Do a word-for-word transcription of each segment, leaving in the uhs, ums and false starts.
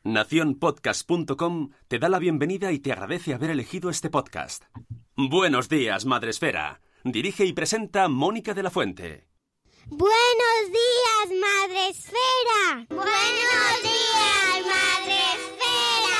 nación podcast punto com te da la bienvenida y te agradece haber elegido este podcast. Buenos días, Madresfera. Dirige y presenta Mónica de la Fuente. ¡Buenos días, Madresfera! ¡Buenos días, Madresfera!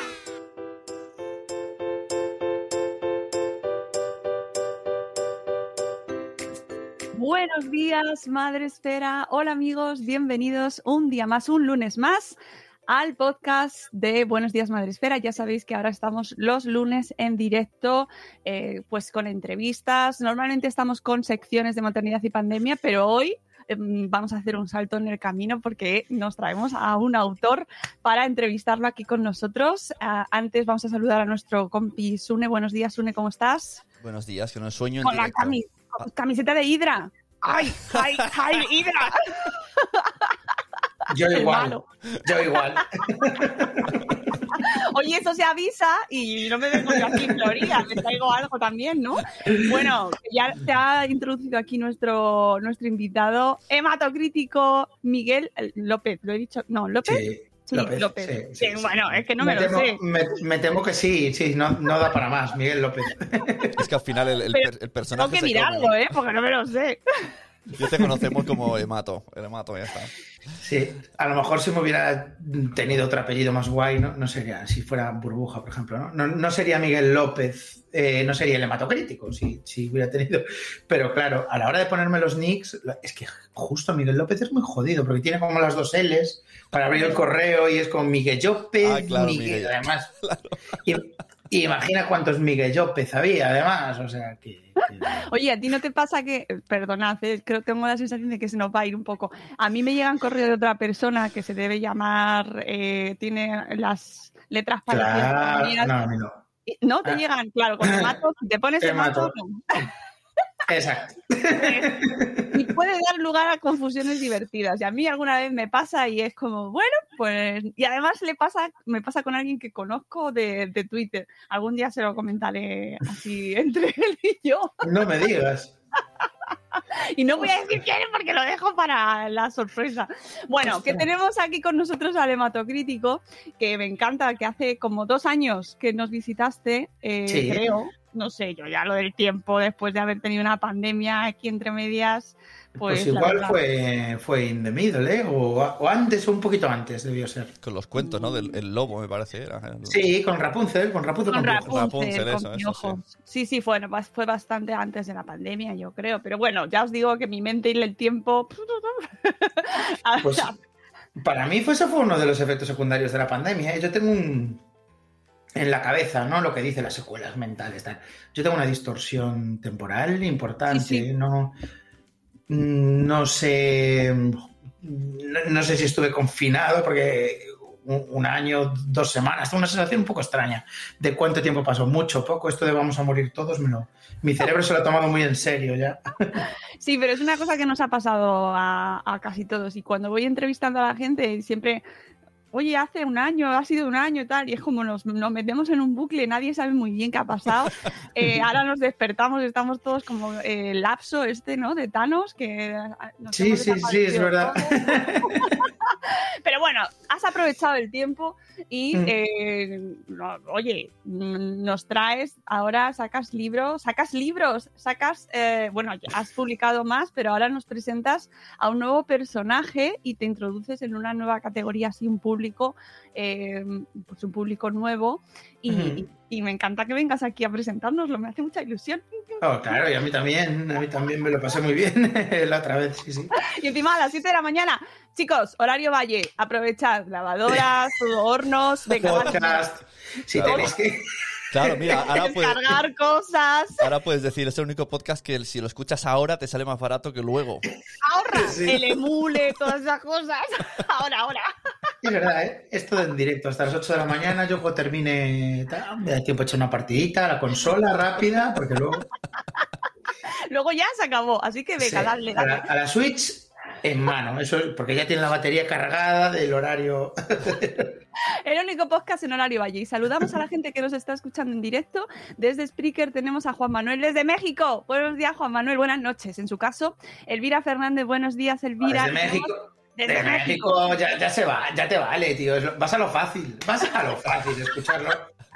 Buenos días, Madresfera. Hola, amigos. Bienvenidos un día más, un lunes más, al podcast de Buenos días, Madresfera. Ya sabéis que ahora estamos los lunes en directo, eh, pues con entrevistas. Normalmente estamos con secciones de maternidad y pandemia, pero hoy eh, vamos a hacer un salto en el camino porque nos traemos a un autor para entrevistarlo aquí con nosotros. Uh, antes vamos a saludar a nuestro compi Sune. Buenos días, Sune, ¿cómo estás? Buenos días, que no sueño en con directo. La cami- camiseta de Hydra. ¡Ay, ay, ay, Hydra! Yo igual, yo igual. Oye, eso se avisa y no me vengo yo aquí en Florida, me traigo algo también, ¿no? Bueno, ya te ha introducido aquí nuestro, nuestro invitado hematocrítico Miguel López, ¿lo he dicho? No, ¿López? Sí, sí López. López. Sí, sí, Sí, sí. Bueno, es que no me, me lo temo, sé. Me, me temo que sí, sí, no, no da para más, Miguel López. Es que al final el, el, Pero el personaje tengo que se mirarlo, come. ¿eh? Porque no me lo sé. Yo te conocemos como Hemato, el Hemato, ya está. Sí, a lo mejor si me hubiera tenido otro apellido más guay, no, no sería, si fuera Burbuja, por ejemplo, ¿no? No, no sería Miguel López, eh, no sería el hematocrítico, si, si hubiera tenido. Pero claro, a la hora de ponerme los nicks, es que justo Miguel López es muy jodido, porque tiene como las dos L's para abrir el correo y es como Miguel López, Ah, claro, Miguel, Miguel. además. Claro. Y, y imagina cuántos Miguel López había, además, o sea, que... que... Oye, ¿a ti no te pasa que, perdonad, eh, creo que tengo la sensación de que se nos va a ir un poco? A mí me llegan correos de otra persona que se debe llamar, eh, tiene las letras parecidas a las Claro, mías. no, a mí no. No te Ah. llegan, claro, con hemato, si te pones hemato, Hemato. no. Exacto. Y puede dar lugar a confusiones divertidas. Y a mí alguna vez me pasa y es como, bueno, pues... Y además le pasa, me pasa con alguien que conozco de, de Twitter. Algún día se lo comentaré así entre él y yo. No me digas. Y no voy a decir quién es porque lo dejo para la sorpresa. Bueno, que tenemos aquí con nosotros al hematocrítico, que me encanta, que hace como dos años que nos visitaste, eh, Sí. creo. No sé, yo ya lo del tiempo, después de haber tenido una pandemia aquí entre medias, pues, Pues la igual verdad. fue, fue in the middle, ¿eh? O, o antes o un poquito antes debió ser. Con los cuentos, ¿no? Del el lobo, me parece. Era. Sí, con Rapunzel, con Rapunzel. Con con Piojo. Rapunzel, Rapunzel, con eso, eso, Piojo. Sí, sí, fue, fue bastante antes de la pandemia, yo creo. Pero bueno, ya os digo que mi mente y el tiempo... Pues para mí fue, ese fue uno de los efectos secundarios de la pandemia, ¿eh? Yo tengo un... en la cabeza, ¿no? Lo que dicen las secuelas mentales, tal. Yo tengo una distorsión temporal importante, Sí, sí. no... No sé... No, no sé si estuve confinado porque un, un año, dos semanas, fue una sensación un poco extraña de cuánto tiempo pasó, mucho, poco, esto de vamos a morir todos, me lo, mi cerebro se lo ha tomado muy en serio ya. Sí, pero es una cosa que nos ha pasado a, a casi todos. Y cuando voy entrevistando a la gente, siempre... Oye, hace un año, ha sido un año y tal, y es como nos, nos metemos en un bucle, nadie sabe muy bien qué ha pasado. Eh, ahora nos despertamos, estamos todos como eh, el lapso este, ¿no? De Thanos, que nos Sí, hemos sí, sí, es desaparecido verdad. todos. Pero bueno, has aprovechado el tiempo y, Mm. eh, no, oye, nos traes, ahora sacas libros, sacas libros, sacas, eh, bueno, has publicado más, pero ahora nos presentas a un nuevo personaje y te introduces en una nueva categoría, así un público, eh, pues un público nuevo y, Ujú. y, y me encanta que vengas aquí a presentárnoslo, me hace mucha ilusión. Oh, claro, y a mí también, a mí también me lo pasé muy bien la otra vez, sí, sí. Y encima a las siete de la mañana, chicos, horario Valle, aprovechad, lavadoras, hornos, venga, vale. Podcast, si Claro. tenéis que... Claro, mira, ahora puedes, Descargar cosas, ahora puedes decir, es el único podcast que si lo escuchas ahora te sale más barato que luego. ahorra, Sí. el emule, todas esas cosas. Ahora, ahora. Es verdad, ¿eh? Esto en directo hasta las ocho de la mañana, yo cuando termine, tal, me da tiempo a echar una partidita a la consola rápida, porque luego... Luego ya se acabó, así que venga, Sí, dale, a, dale. la, a la Switch en mano, eso es porque ya tiene la batería cargada del horario. El único podcast en horario Valle. Y saludamos a la gente que nos está escuchando en directo. Desde Spreaker tenemos a Juan Manuel desde México. Buenos días, Juan Manuel. Buenas noches. En su caso, Elvira Fernández. Buenos días, Elvira. Desde México. Desde de México. México ya, ya se va, ya te vale, tío. Es lo- Vas a lo fácil, vas a lo fácil escucharlo.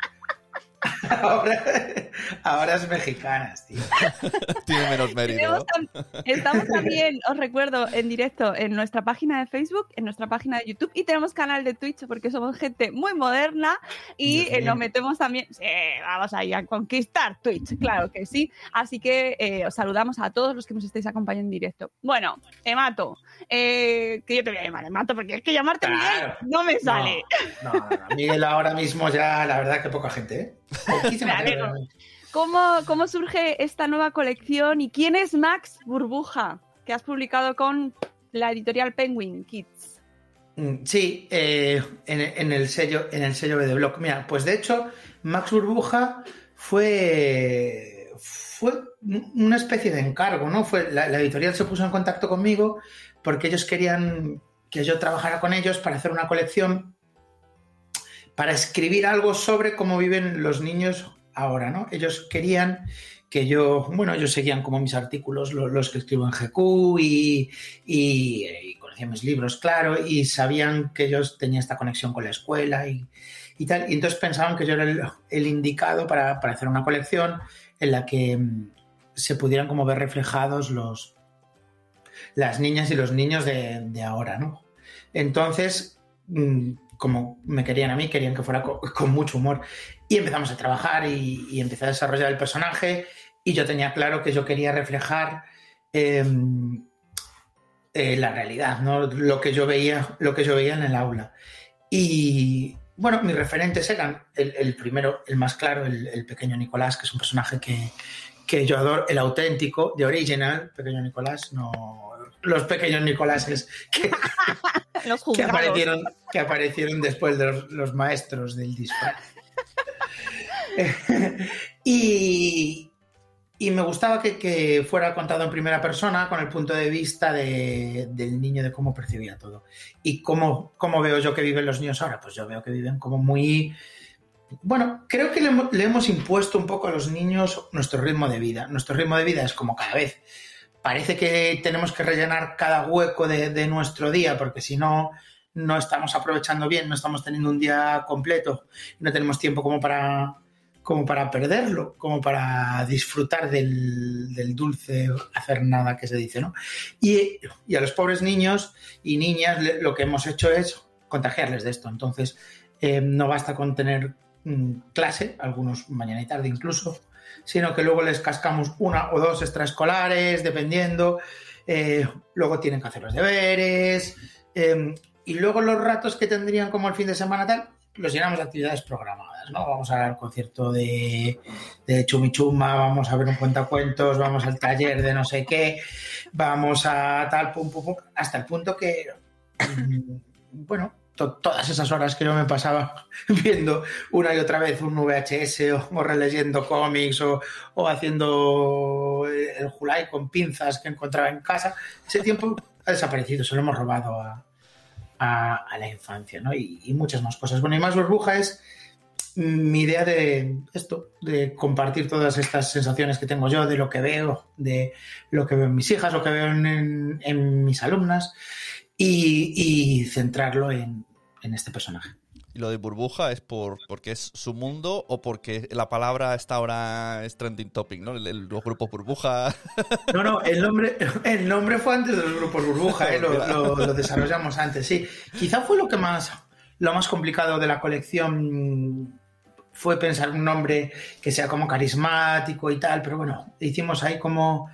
Ahora, ahora es mexicanas, tío. Tiene menos mérito, Tenemos ¿no? tam- Estamos también, os recuerdo, en directo en nuestra página de Facebook, en nuestra página de YouTube y tenemos canal de Twitch porque somos gente muy moderna y Dios eh, mío. nos metemos también, sí, vamos ahí a conquistar Twitch, claro que sí. Así que eh, os saludamos a todos los que nos estáis acompañando en directo. Bueno, Emato, eh, que yo te voy a llamar Emato porque es que llamarte Claro. Miguel no me sale. No, no, no, Miguel ahora mismo ya, la verdad que poca gente, ¿eh? Poquísima Me gente. alegro. ¿Cómo, ¿Cómo surge esta nueva colección y quién es Max Burbuja, que has publicado con la editorial Penguin Kids? Mm, Sí, eh, en, en el sello, en el sello B D Block. Mira, pues de hecho, Max Burbuja fue, fue una especie de encargo, ¿no? Fue, la, la editorial se puso en contacto conmigo porque ellos querían que yo trabajara con ellos para hacer una colección, para escribir algo sobre cómo viven los niños ahora, ¿no? Ellos querían que yo, bueno, ellos seguían como mis artículos, los, los que escribo en G Q y, y, y conocían mis libros, claro, y sabían que yo tenía esta conexión con la escuela y, y tal, y entonces pensaban que yo era el, el indicado para, para hacer una colección en la que mm, se pudieran como ver reflejados los, las niñas y los niños de, de ahora, ¿no? Entonces, mm, como me querían a mí, querían que fuera con, con mucho humor. Y empezamos a trabajar y, y empecé a desarrollar el personaje y yo tenía claro que yo quería reflejar eh, eh, la realidad, ¿no? Lo que yo veía, lo que yo veía en el aula. Y bueno, mis referentes eran el, el primero, el más claro, el, el pequeño Nicolás, que es un personaje que, que yo adoro, el auténtico, de original, pequeño Nicolás, no los pequeños Nicoláses que, Los que, juzgados. aparecieron, que aparecieron después de los, los maestros del disfraz. y, y me gustaba que, que fuera contado en primera persona con el punto de vista de, del niño, de cómo percibía todo. ¿Y cómo, cómo veo yo que viven los niños ahora? Pues yo veo que viven como muy... Bueno, creo que le, le hemos impuesto un poco a los niños nuestro ritmo de vida. Nuestro ritmo de vida es como cada vez... Parece que tenemos que rellenar cada hueco de, de nuestro día, porque si no, no estamos aprovechando bien, no estamos teniendo un día completo, no tenemos tiempo como para, como para perderlo, como para disfrutar del, del dulce hacer nada que se dice, ¿no? Y, y a los pobres niños y niñas lo que hemos hecho es contagiarles de esto. Entonces, eh, no basta con tener mm, clase, algunos mañana y tarde incluso, sino que luego les cascamos una o dos extraescolares, dependiendo. Eh, luego tienen que hacer los deberes. Eh, y luego los ratos que tendrían como el fin de semana tal, los llenamos de actividades programadas, ¿no? Vamos al concierto de, de Chumichuma, vamos a ver un cuentacuentos, vamos al taller de no sé qué, vamos a tal, pum, pum, pum, hasta el punto que, bueno... todas esas horas que yo me pasaba viendo una y otra vez un V H S o, o releyendo cómics o, o haciendo el Julai con pinzas que encontraba en casa, ese tiempo ha desaparecido, se lo hemos robado a, a, a la infancia, ¿no? Y, y muchas más cosas. Bueno, y Max Burbuja es mi idea de esto, de compartir todas estas sensaciones que tengo yo, de lo que veo, de lo que veo en mis hijas, lo que veo en, en, en mis alumnas y, y centrarlo en en este personaje. ¿Y lo de burbuja es por porque es su mundo o porque la palabra esta ahora es trending topic, ¿no? El, el, los grupos burbuja. No, no, el nombre, el nombre fue antes de los grupos burbuja, ¿eh? lo, lo, lo desarrollamos antes, sí. Quizá fue lo que más, lo más complicado de la colección, fue pensar un nombre que sea como carismático y tal, pero bueno, hicimos ahí como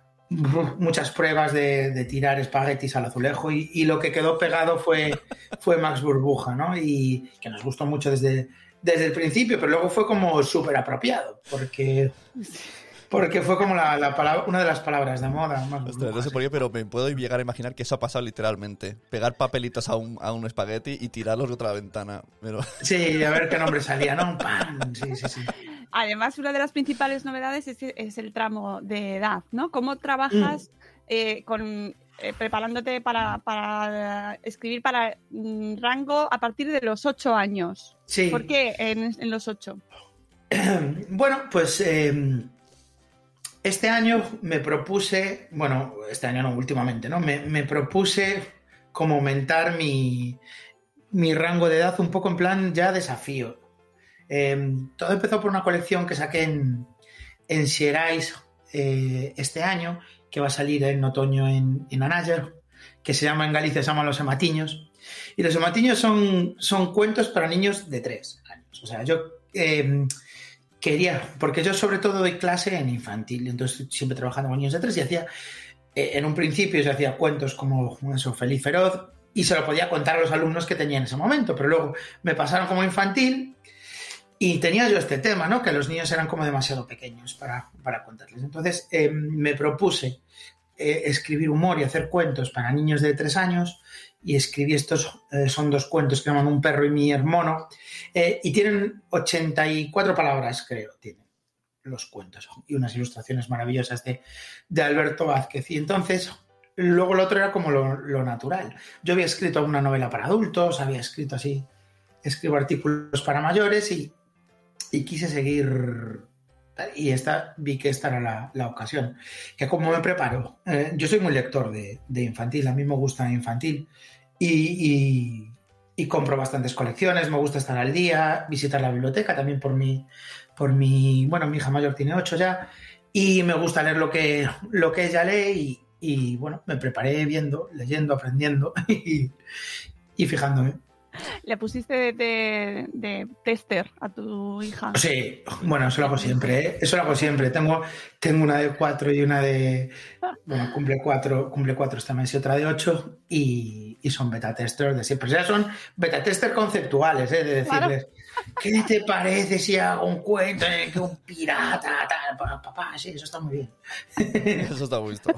muchas pruebas de, de tirar espaguetis al azulejo y, y lo que quedó pegado fue, fue Max Burbuja, ¿no? Y que nos gustó mucho desde, desde el principio, pero luego fue como súper apropiado, porque, porque fue como la, la palabra, una de las palabras de moda. Max Ostras, no sé por qué, pero me puedo llegar a imaginar que eso ha pasado literalmente. Pegar papelitos a un, a un espagueti y tirarlos contra la ventana. Pero... Sí, a ver qué nombre salía, ¿no? ¡Pam! Sí, sí, sí. Además, una de las principales novedades es, es el tramo de edad, ¿no? ¿Cómo trabajas mm. eh, con, eh, preparándote para, para escribir para mm, rango a partir de los ocho años? Sí. ¿Por qué en, en los ocho? Bueno, pues eh, este año me propuse, bueno, este año no, últimamente, ¿no? Me, me propuse como aumentar mi, mi rango de edad un poco en plan ya desafío. Eh, todo empezó por una colección que saqué en, en Xerais eh, este año, que va a salir en otoño en, en Análler, que se llama en Galicia, se llaman Los Ematiños. Y Los Ematiños son, son cuentos para niños de tres años. O sea, yo eh, quería, porque yo sobre todo doy clase en infantil, entonces siempre trabajando con niños de tres y hacía, eh, en un principio yo hacía cuentos como eso, Feliz Feroz, y se lo podía contar a los alumnos que tenía en ese momento, pero luego me pasaron como infantil y tenía yo este tema, ¿no? Que los niños eran como demasiado pequeños para, para contarles. Entonces eh, me propuse eh, escribir humor y hacer cuentos para niños de tres años y escribí estos, eh, son dos cuentos que llaman Un perro y mi hermano, eh, y tienen ochenta y cuatro palabras, creo, tienen los cuentos, y unas ilustraciones maravillosas de, de Alberto Vázquez. Y entonces, luego lo otro era como lo, lo natural. Yo había escrito una novela para adultos, había escrito así, escribo artículos para mayores y, y quise seguir... Y esta, vi que esta era la, la ocasión. Que como me preparo, eh, yo soy muy lector de, de infantil, a mí me gusta infantil y, y, y compro bastantes colecciones, me gusta estar al día, visitar la biblioteca también por mi, por mi, bueno, mi hija mayor tiene ocho ya y me gusta leer lo que, lo que ella lee y, y bueno, me preparé viendo, leyendo, aprendiendo y, y fijándome. ¿Le pusiste de, de, de tester a tu hija? Sí, bueno, eso lo hago siempre, ¿eh? Eso lo hago siempre. Tengo, tengo una de cuatro y una de... Bueno, cumple cuatro, cumple cuatro esta mes y otra de ocho y, y son beta testers de siempre. O sea, son beta testers conceptuales, ¿eh? De decirles, claro. ¿Qué te parece si hago un cuento en el que un pirata, tal? Papá, sí, eso está muy bien. Eso está muy visto.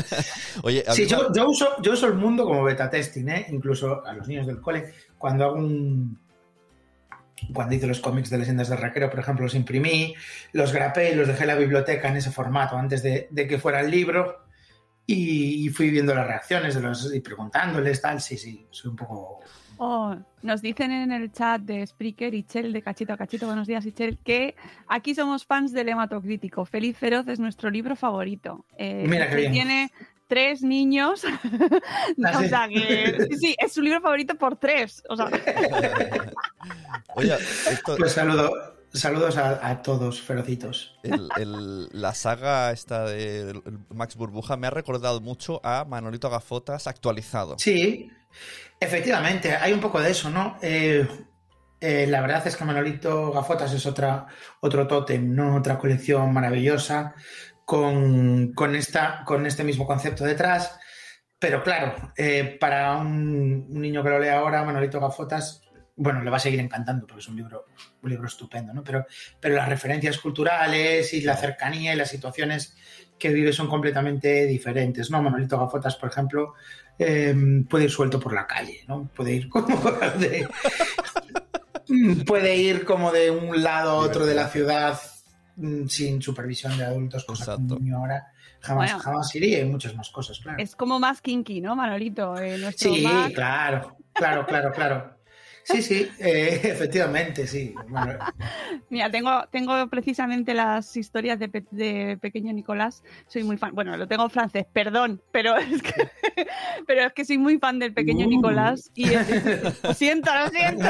Oye, sí, yo, yo, uso, yo uso el mundo como beta testing, ¿eh? Incluso a los niños del cole. Cuando hago un... Cuando hice los cómics de Leyendas del Raquero, por ejemplo, los imprimí, los grapé y los dejé en la biblioteca en ese formato antes de, de que fuera el libro y, y fui viendo las reacciones de los y preguntándoles, tal. Sí, sí, soy un poco... Oh, nos dicen en el chat de Spreaker, Ichel, de Cachito a Cachito, buenos días, Ichel, que aquí somos fans del hematocrítico. Feliz Feroz es nuestro libro favorito. Eh, Mira qué bien. Tiene tres niños. ¿Ah, sí? O sea que sí, sí, es su libro favorito por tres. O sea. Oye, esto... Pues saludo, saludos a, a todos, ferocitos. El, el, la saga esta de Max Burbuja me ha recordado mucho a Manolito Gafotas actualizado. Sí, efectivamente, hay un poco de eso, ¿no? Eh, eh, la verdad es que Manolito Gafotas es otra, otro tótem, ¿no? Otra colección maravillosa. Con, con, esta, con este mismo concepto detrás, pero claro, eh, para un, un niño que lo lea ahora, Manolito Gafotas, bueno, le va a seguir encantando porque es un libro, un libro estupendo, ¿no? Pero, pero las referencias culturales y la cercanía y las situaciones que vive son completamente diferentes, ¿no? Manolito Gafotas, por ejemplo, eh, puede ir suelto por la calle, ¿no? Puede ir como de, puede ir como de un lado a otro de la ciudad sin supervisión de adultos, cosa Exacto. que un niño ahora jamás, Bueno, jamás iría, y muchas más cosas, claro. Es como más kinky, ¿no, Manolito? Eh, nuestro Sí, Mac... claro, claro, claro, claro. Sí, sí, eh, efectivamente, sí. Bueno, Mira, tengo, tengo precisamente las historias de, pe- de Pequeño Nicolás. Soy muy fan. Bueno, lo tengo en francés, perdón, pero es que, pero es que soy muy fan del Pequeño Uh. Nicolás. Y es- lo siento, lo siento.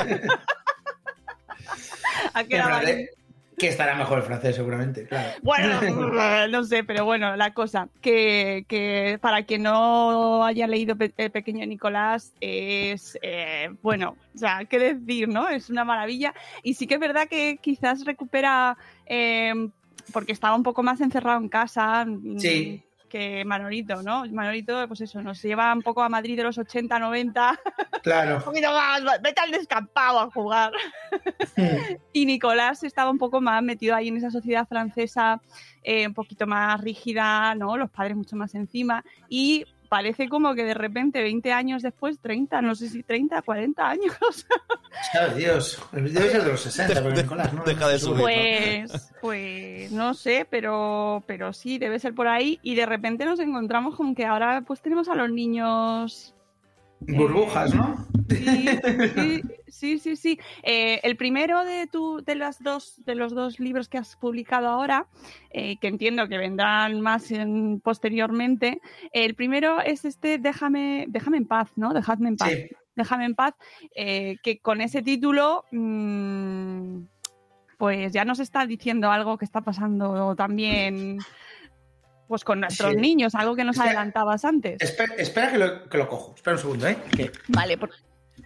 Ha quedado pero, ahí. eh, que estará mejor el francés, seguramente, claro. Bueno, no sé, pero bueno, la cosa, que, que para quien no haya leído Pe- El Pequeño Nicolás, es, eh, bueno, o sea, qué decir, ¿no? Es una maravilla. Y sí que es verdad que quizás recupera, eh, porque estaba un poco más encerrado en casa. mm, Sí. Que Manolito, ¿no? Manolito, pues eso, nos lleva un poco a Madrid de los ochenta, noventa. Claro. Un poquito más, vete al descampado a jugar. Y Nicolás estaba un poco más metido ahí en esa sociedad francesa, eh, un poquito más rígida, ¿no? Los padres mucho más encima. Y parece como que de repente, veinte años después, treinta, no sé si treinta, cuarenta años. Sabe Dios, debe ser de los sesenta, pero Nicolás, ¿no? Deja de subir. Pues, pues no sé, pero, pero sí, debe ser por ahí. Y de repente nos encontramos con que ahora pues tenemos a los niños Burbujas, eh, ¿no? Sí, sí, sí, sí. sí. Eh, el primero de, tu, de, las dos, de los dos libros que has publicado ahora, eh, que entiendo que vendrán más en, posteriormente, el primero es este Déjame, déjame en paz, ¿no? Dejadme en paz. Sí. Déjame en paz, eh, que con ese título... Mmm, pues ya nos está diciendo algo que está pasando también... Pues con nuestros Sí. niños, algo que nos Espera, adelantabas antes. Espera, espera que, lo, que lo cojo. Espera un segundo, ¿eh? Que... Vale, por...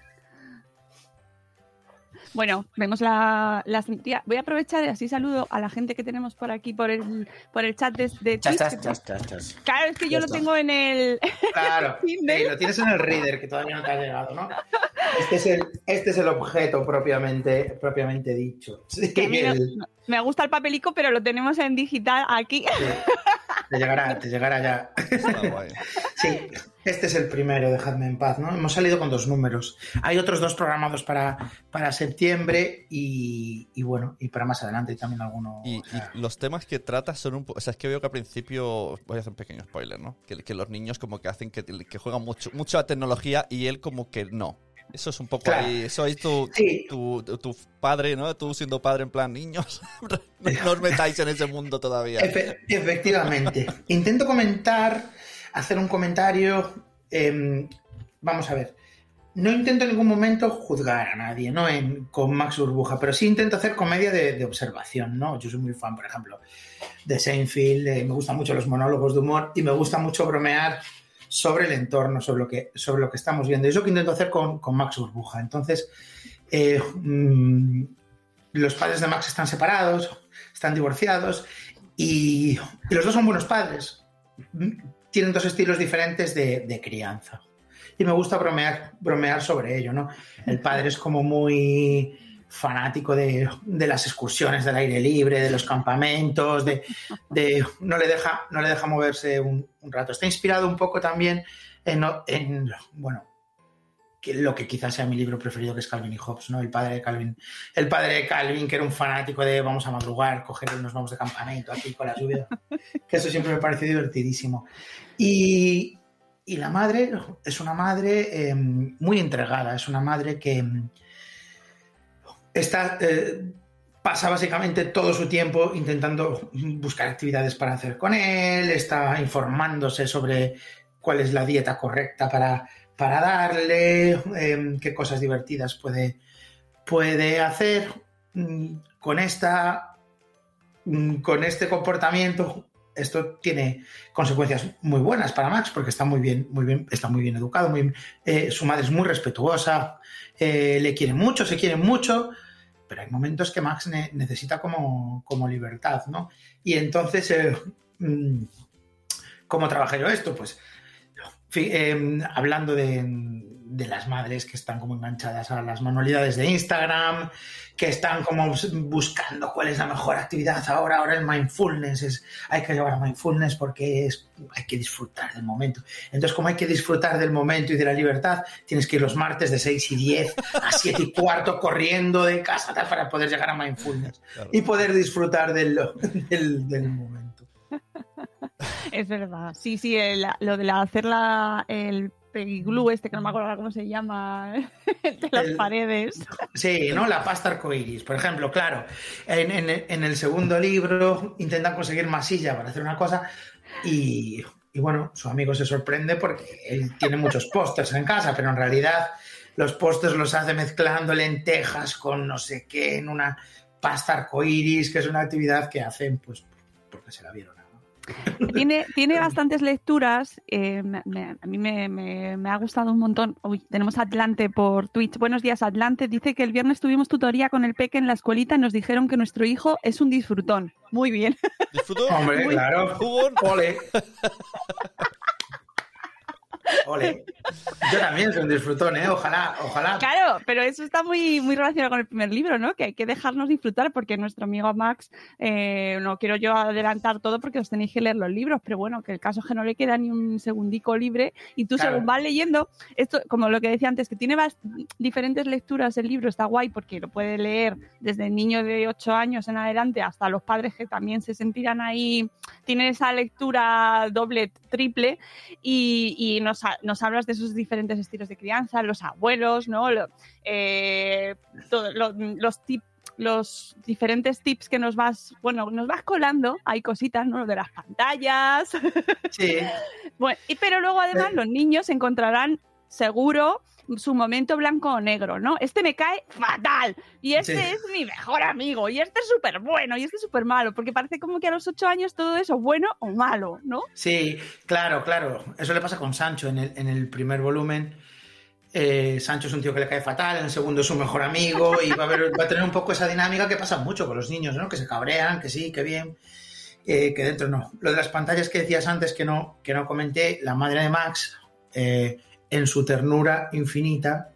Bueno, vemos la, la sentía. Voy a aprovechar y así saludo a la gente que tenemos por aquí por el, por el chat de, de Chas, Twitch. chas, chas, chas, chas. Claro, es que yo Ya lo está. tengo en el... Claro, Kindle. sí, lo tienes en el reader, que todavía no te ha llegado, ¿no? Este es el, este es el objeto propiamente, propiamente dicho. Sí, que a mí no- el- no- me gusta el papelico, pero lo tenemos en digital aquí. sí. Te llegará, te llegará ya. Está guay. Sí, este es el primero, dejadme en paz, ¿no? Hemos salido con dos números. Hay otros dos programados para, para septiembre y, y bueno, y para más adelante también alguno. Y, o sea, y los temas que tratas son un poco... O sea, es que veo que al principio... Voy a hacer un pequeño spoiler, ¿no? Que, que los niños como que hacen que, que juegan mucho, mucho a tecnología y él como que no. Eso es un poco Claro. ahí... Eso es tu, Sí. tu, tu, tu padre, ¿no? Tú siendo padre en plan, niños, no, no os metáis en ese mundo todavía. Efe- efectivamente. Intento comentar, hacer un comentario. eh, vamos a ver. No intento en ningún momento juzgar a nadie, ¿no? En, con Max Burbuja, pero sí intento hacer comedia de, de observación, ¿no? Yo soy muy fan, por ejemplo, de Seinfeld, eh, me gustan mucho los monólogos de humor y me gusta mucho bromear sobre el entorno, sobre lo que, sobre lo que estamos viendo. Y es lo que intento hacer con, con Max Burbuja. Entonces, eh, mmm, los padres de Max están separados, están divorciados y, y los dos son buenos padres. Tienen dos estilos diferentes de, de crianza. Y me gusta bromear, bromear sobre ello, ¿no? El padre es como muy fanático de, de las excursiones del aire libre, de los campamentos, de, de no, le deja, no le deja moverse un, un rato. Está inspirado un poco también en, en bueno, que lo que quizás sea mi libro preferido, que es Calvin y Hobbes, ¿no? El padre de Calvin, el padre de Calvin, que era un fanático de vamos a madrugar, coger y nos vamos de campamento aquí con la lluvia, que eso siempre me pareció divertidísimo. Y, y la madre es una madre eh, muy entregada, es una madre que está, eh, pasa básicamente todo su tiempo intentando buscar actividades para hacer con él, está informándose sobre cuál es la dieta correcta para, para darle, eh, qué cosas divertidas puede, puede hacer. Con, esta, con este comportamiento, esto tiene consecuencias muy buenas para Max, porque está muy bien, muy bien, está muy bien educado, muy, eh, su madre es muy respetuosa, eh, le quiere mucho, se quiere mucho, pero hay momentos que Max ne- necesita como, como libertad, ¿no? Y entonces, eh, ¿cómo trabajé yo esto? Pues eh, hablando de, de las madres que están como enganchadas a las manualidades de Instagram, que están como buscando cuál es la mejor actividad ahora, ahora el mindfulness, es, hay que llevar a mindfulness porque es, hay que disfrutar del momento. Entonces, como hay que disfrutar del momento y de la libertad, tienes que ir los martes de seis y diez a siete y cuarto corriendo de casa tal, para poder llegar a mindfulness, claro, y poder disfrutar del, del, del momento. Es verdad, sí, sí, el, lo de la, hacer la, el pegiglú este, que no me acuerdo cómo se llama, de las el, paredes. Sí, ¿no? La pasta arcoiris, por ejemplo, claro. En, en, en el segundo libro intentan conseguir masilla para hacer una cosa y, y bueno, su amigo se sorprende porque él tiene muchos pósters en casa, pero en realidad los pósters los hace mezclando lentejas con no sé qué en una pasta arcoiris, que es una actividad que hacen pues porque se la vieron. Tiene, tiene bastantes lecturas, eh, me, me, a mí me, me, me ha gustado un montón. Uy, tenemos a Atlante por Twitch. Buenos días, Atlante. Dice que el viernes tuvimos tutoría con el peque en la escuelita y nos dijeron que nuestro hijo es un disfrutón. Muy bien. ¿Disfrutón? Hombre, Muy claro. ¿Jugón? Ole. Ole. Yo también soy un disfrutón, ¿eh? Ojalá, ojalá. Claro, pero eso está muy, muy relacionado con el primer libro, ¿no? Que hay que dejarnos disfrutar porque nuestro amigo Max, eh, no quiero yo adelantar todo porque os tenéis que leer los libros, pero bueno, que el caso es que no le queda ni un segundico libre y tú claro. según vas leyendo, esto, como lo que decía antes, que tiene diferentes lecturas el libro, está guay porque lo puede leer desde el niño de ocho años en adelante hasta los padres que también se sentirán ahí, tienen esa lectura doble, triple y, y nos nos, nos hablas de esos diferentes estilos de crianza, los abuelos, ¿no? Lo, eh, todo, lo, los tips. Los diferentes tips que nos vas, bueno, nos vas colando, hay cositas, ¿no? Lo de las pantallas. Sí. Bueno, y, pero luego además los niños encontrarán seguro su momento blanco o negro, ¿no? Este me cae fatal y este sí. es mi mejor amigo y este es súper bueno y este es súper malo, porque parece como que a los ocho años todo eso es bueno o malo, ¿no? Sí, claro, claro. Eso le pasa con Sancho en el, en el primer volumen. Eh, Sancho es un tío que le cae fatal, en el segundo es su mejor amigo y va a, haber, va a tener un poco esa dinámica que pasa mucho con los niños, ¿no? Que se cabrean, que sí, que bien, eh, que dentro no. Lo de las pantallas que decías antes que no, que no comenté, la madre de Max, eh, en su ternura infinita,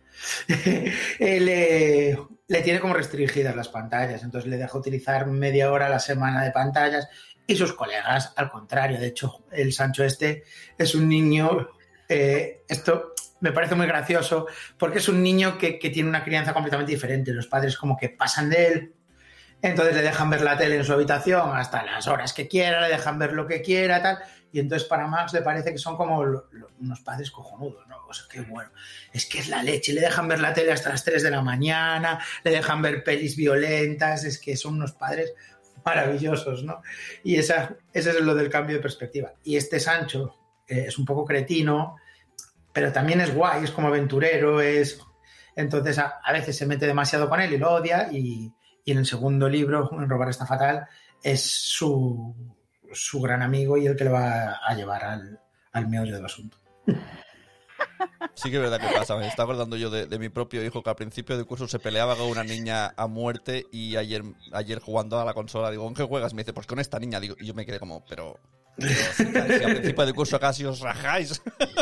le, le tiene como restringidas las pantallas, entonces le deja utilizar media hora a la semana de pantallas y sus colegas, al contrario. De hecho, el Sancho este es un niño, eh, esto... me parece muy gracioso porque es un niño que, que tiene una crianza completamente diferente. Los padres como que pasan de él, entonces le dejan ver la tele en su habitación hasta las horas que quiera, le dejan ver lo que quiera, tal. Y entonces para Max le parece que son como lo, lo, unos padres cojonudos, ¿no? O sea, qué bueno. Es que es la leche. Le dejan ver la tele hasta las tres de la mañana, le dejan ver pelis violentas. Es que son unos padres maravillosos, ¿no? Y esa, ese es lo del cambio de perspectiva. Y este Sancho eh, es un poco cretino, pero también es guay, es como aventurero, es... Entonces a, a veces se mete demasiado con él y lo odia, y, y en el segundo libro, en Robar está fatal, es su, su gran amigo y el que le va a llevar al, al meollo del asunto. Sí que es verdad que pasa. Me estaba acordando yo de, de mi propio hijo, que al principio del curso se peleaba con una niña a muerte, y ayer, ayer jugando a la consola, digo, ¿con qué juegas? Me dice, pues con esta niña. Digo, y yo me quedé como, pero... pero si, si al principio del curso casi os rajáis.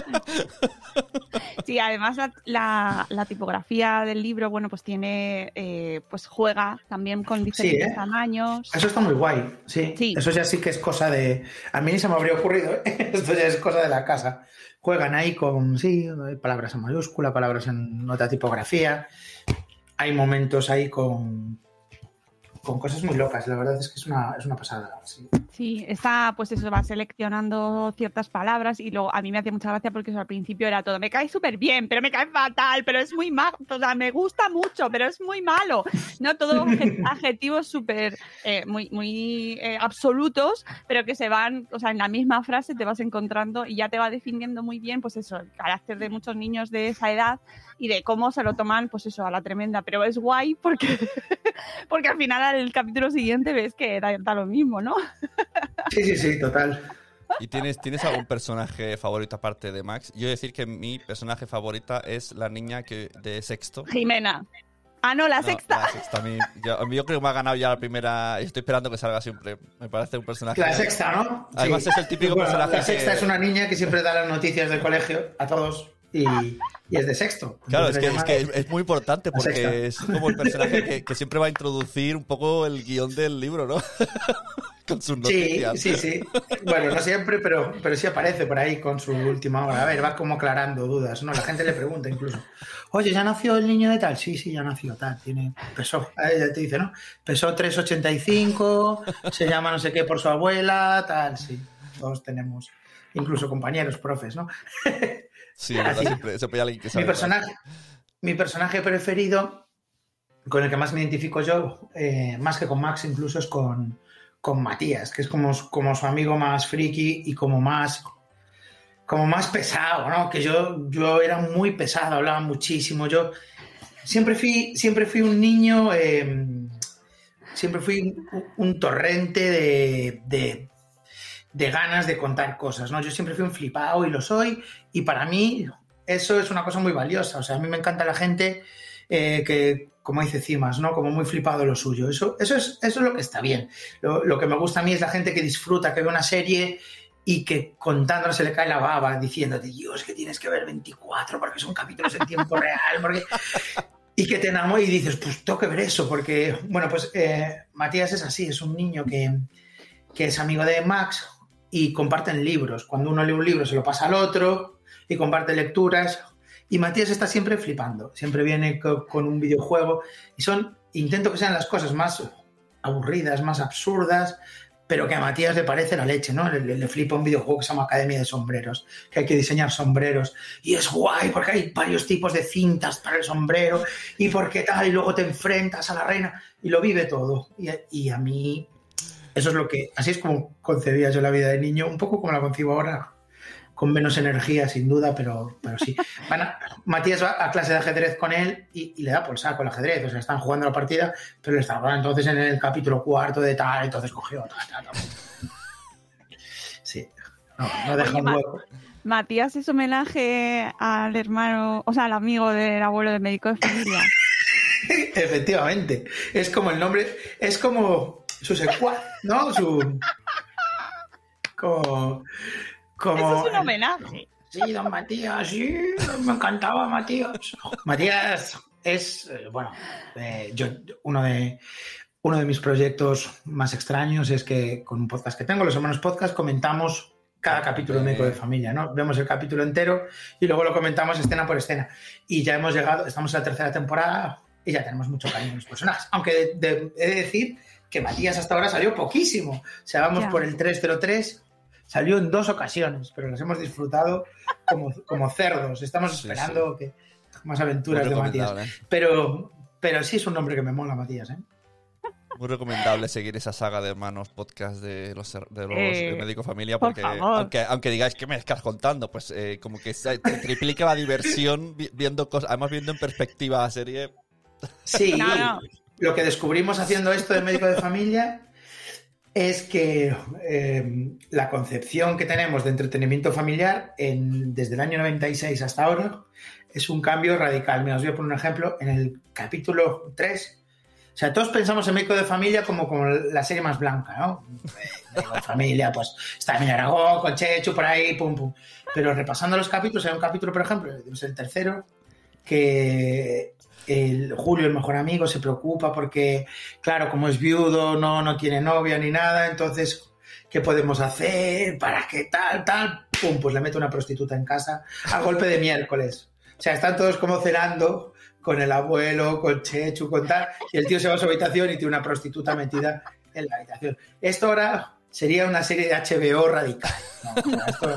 Sí, además la, la, la tipografía del libro, bueno, pues tiene, eh, pues juega también con diferentes sí, ¿eh? tamaños. Eso está muy guay, sí. sí. Eso ya sí que es cosa de... A mí ni se me habría ocurrido, ¿eh? Esto ya es cosa de la casa. Juegan ahí con, sí, palabras en mayúscula, palabras en otra tipografía. Hay momentos ahí con... con cosas muy locas, la verdad es que es una, es una pasada. Sí. Sí, está, pues eso, va seleccionando ciertas palabras y luego a mí me hacía mucha gracia porque eso, al principio era todo, me cae súper bien, pero me cae fatal, pero es muy malo, o sea, me gusta mucho, pero es muy malo, ¿no? Todo adjetivos súper, eh, muy, muy eh, absolutos, pero que se van, o sea, en la misma frase te vas encontrando y ya te va definiendo muy bien, pues eso, el carácter de muchos niños de esa edad y de cómo se lo toman, pues eso, a la tremenda, pero es guay porque, porque al final al capítulo siguiente ves que da, da lo mismo, ¿no? Sí, sí, sí, total. ¿Y tienes, tienes algún personaje favorito aparte de Max? Yo voy a decir que mi personaje favorita es la niña que de sexto. Jimena. Ah, no, la no, sexta. La sexta. A mí, yo, a mí yo creo que me ha ganado ya la primera. Estoy esperando que salga siempre. Me parece un personaje. La sexta, ¿no? Además, sí. Es el típico bueno, personaje. La sexta que... es una niña que siempre da las noticias del colegio a todos. Y, y es de sexto. Claro, es que, es que es muy importante porque es como el personaje que, que siempre va a introducir un poco el guión del libro, ¿no? Con sus noticias. Sí, sí, sí. Bueno, no siempre, pero, pero sí aparece por ahí con su última hora. A ver, va como aclarando dudas, ¿no? La gente le pregunta incluso, oye, ¿ya nació el niño de tal? Sí, sí, ya nació tal. Tiene, pesó, ella te dice, ¿no? Pesó tres ochenta y cinco, se llama no sé qué por su abuela, tal, sí. Todos tenemos, incluso compañeros, profes, ¿no? Sí, verdad, siempre, siempre hay alguien que sabe. Mi personaje, mi personaje preferido, con el que más me identifico yo, eh, más que con Max incluso, es con, con Matías, que es como, como su amigo más friki y como más, como más pesado, ¿no? Que yo, yo era muy pesado, hablaba muchísimo. Yo siempre fui, siempre fui un niño, eh, siempre fui un, un torrente de... de de ganas de contar cosas, ¿no? Yo siempre fui un flipado y lo soy, y para mí eso es una cosa muy valiosa. O sea, a mí me encanta la gente eh, que, como dice Cimas, ¿no? Como muy flipado de lo suyo. Eso, eso, es, eso es lo que está bien. Lo, lo que me gusta a mí es la gente que disfruta, que ve una serie y que contándola se le cae la baba, diciéndote, Dios, que tienes que ver veinticuatro porque son capítulos en tiempo real, porque... Y que te enamoras y dices, pues tengo que ver eso, porque, bueno, pues eh, Matías es así, es un niño que, que es amigo de Max, y comparten libros. Cuando uno lee un libro se lo pasa al otro y comparte lecturas. Y Matías está siempre flipando. Siempre viene co- con un videojuego. Y son, intento que sean las cosas más aburridas, más absurdas, pero que a Matías le parece la leche, ¿no? Le, le flipa un videojuego que se llama Academia de Sombreros, que hay que diseñar sombreros, y es guay porque hay varios tipos de cintas para el sombrero, y porque tal, y luego te enfrentas a la reina, y lo vive todo. Y, y a mí, eso es lo que, así es como concebía yo la vida de niño, un poco como la concibo ahora, con menos energía, sin duda, pero, pero sí. Van a, Matías va a clase de ajedrez con él y, y le da por saco el ajedrez. O sea, están jugando la partida, pero le estaba entonces en el capítulo cuarto de tal, entonces cogió tal, tal, tal. Sí, no, no deja un hueco. Matías es homenaje al hermano, o sea, al amigo del abuelo del médico de familia. Efectivamente. Es como el nombre, es como su secuaz, ¿no? Su... Como... Como... Eso es un homenaje. Sí, don Matías, sí, me encantaba Matías. Matías es, eh, bueno, eh, yo uno de, uno de mis proyectos más extraños es que con un podcast que tengo, Los Hermanos Podcast, comentamos cada capítulo de Médico de Familia, ¿no? Vemos el capítulo entero y luego lo comentamos escena por escena. Y ya hemos llegado, estamos en la tercera temporada y ya tenemos mucho cariño en los personajes. Aunque de, de, he de decir que Matías hasta ahora salió poquísimo. O sea, vamos ya por el tres cero tres... Salió en dos ocasiones, pero las hemos disfrutado como, como cerdos. Estamos esperando sí, sí. que más aventuras de Matías. ¿Eh? Pero, pero sí es un nombre que me mola, Matías, ¿eh? Muy recomendable seguir esa saga de hermanos podcast de los, de los eh, Médico Familia, porque por aunque, aunque digáis que me estás contando, pues eh, como que se triplica la diversión viendo cosas, además viendo en perspectiva la serie. Sí, no, no. Lo que descubrimos haciendo esto de Médico de Familia es que eh, la concepción que tenemos de entretenimiento familiar en, desde el año noventa y seis hasta ahora es un cambio radical. Mira, os voy a poner un ejemplo. En el capítulo tres, o sea, todos pensamos en Médico de Familia como, como la serie más blanca, ¿no? Médico de Familia, pues está Emilio Aragón, con Chechu, por ahí, pum, pum. Pero repasando los capítulos, hay un capítulo, por ejemplo, es el tercero, que... El Julio, el mejor amigo, se preocupa porque, claro, como es viudo, no, no tiene novia ni nada, entonces, ¿qué podemos hacer? ¿Para qué tal, tal? Pum, pues le mete una prostituta en casa a golpe de miércoles. O sea, están todos como cenando con el abuelo, con Chechu, con tal, y el tío se va a su habitación y tiene una prostituta metida en la habitación. Esto ahora sería una serie de H B O radical, ¿no? Esto...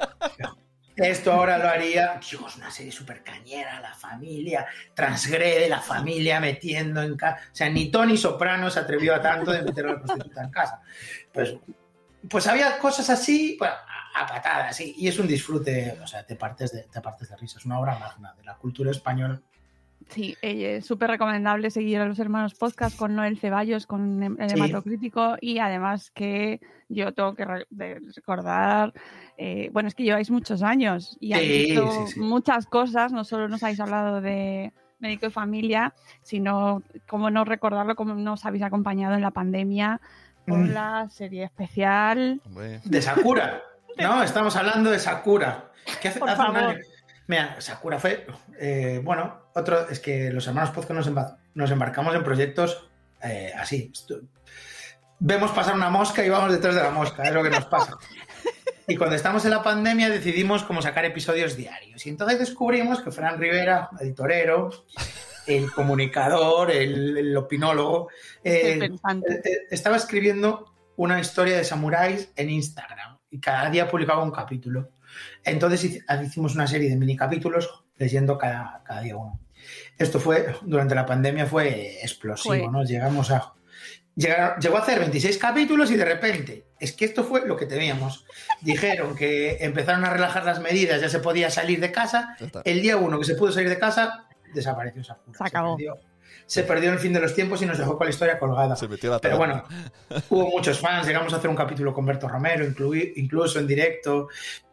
Esto ahora lo haría, Dios, una serie súper cañera, la familia, transgrede la familia metiendo en casa. O sea, ni Tony Soprano se atrevió a tanto de meter a la prostituta en casa. Pues, pues había cosas así, bueno, a patadas, sí, y es un disfrute, o sea, te partes de, te partes de risa. Es una obra magna de la cultura española. Sí, es súper recomendable seguir a los hermanos podcast con Noel Ceballos, con el Sí. Hematocrítico, y además que yo tengo que re- de recordar, eh, bueno, es que lleváis muchos años y habéis Sí, visto sí, sí. muchas cosas, no solo nos habéis hablado de Médico de Familia, sino cómo no recordarlo, cómo nos habéis acompañado en la pandemia con Mm. la serie especial. Hombre. De Sakura. No, estamos hablando de Sakura. ¿Qué hace, Por hace un favor. año? Mira, Sakura fue, eh, bueno, otro, es que los hermanos podcast nos, emba- nos embarcamos en proyectos eh, así. Esto- vemos pasar una mosca y vamos detrás de la mosca, es lo que nos pasa. Y cuando estamos en la pandemia decidimos como sacar episodios diarios. Y entonces descubrimos que Fran Rivera, el torero, el comunicador, el, el opinólogo, eh, Estoy pensando. eh, eh, estaba escribiendo una historia de samuráis en Instagram y cada día publicaba un capítulo. Entonces hic- hicimos una serie de mini capítulos leyendo cada, cada día uno. Esto fue, durante la pandemia fue explosivo, Fue. ¿no? Llegamos a... llegaron- llegó a hacer veintiséis capítulos y de repente, es que esto fue lo que temíamos. Dijeron que empezaron a relajar las medidas, ya se podía salir de casa. Ya está. El día uno que se pudo salir de casa, desapareció Sakura. Se acabó. perdió. Se perdió en el fin de los tiempos y nos dejó con la historia colgada. Se metió la Pero tabla. bueno, hubo muchos fans, llegamos a hacer un capítulo con Berto Romero, inclui- incluso en directo,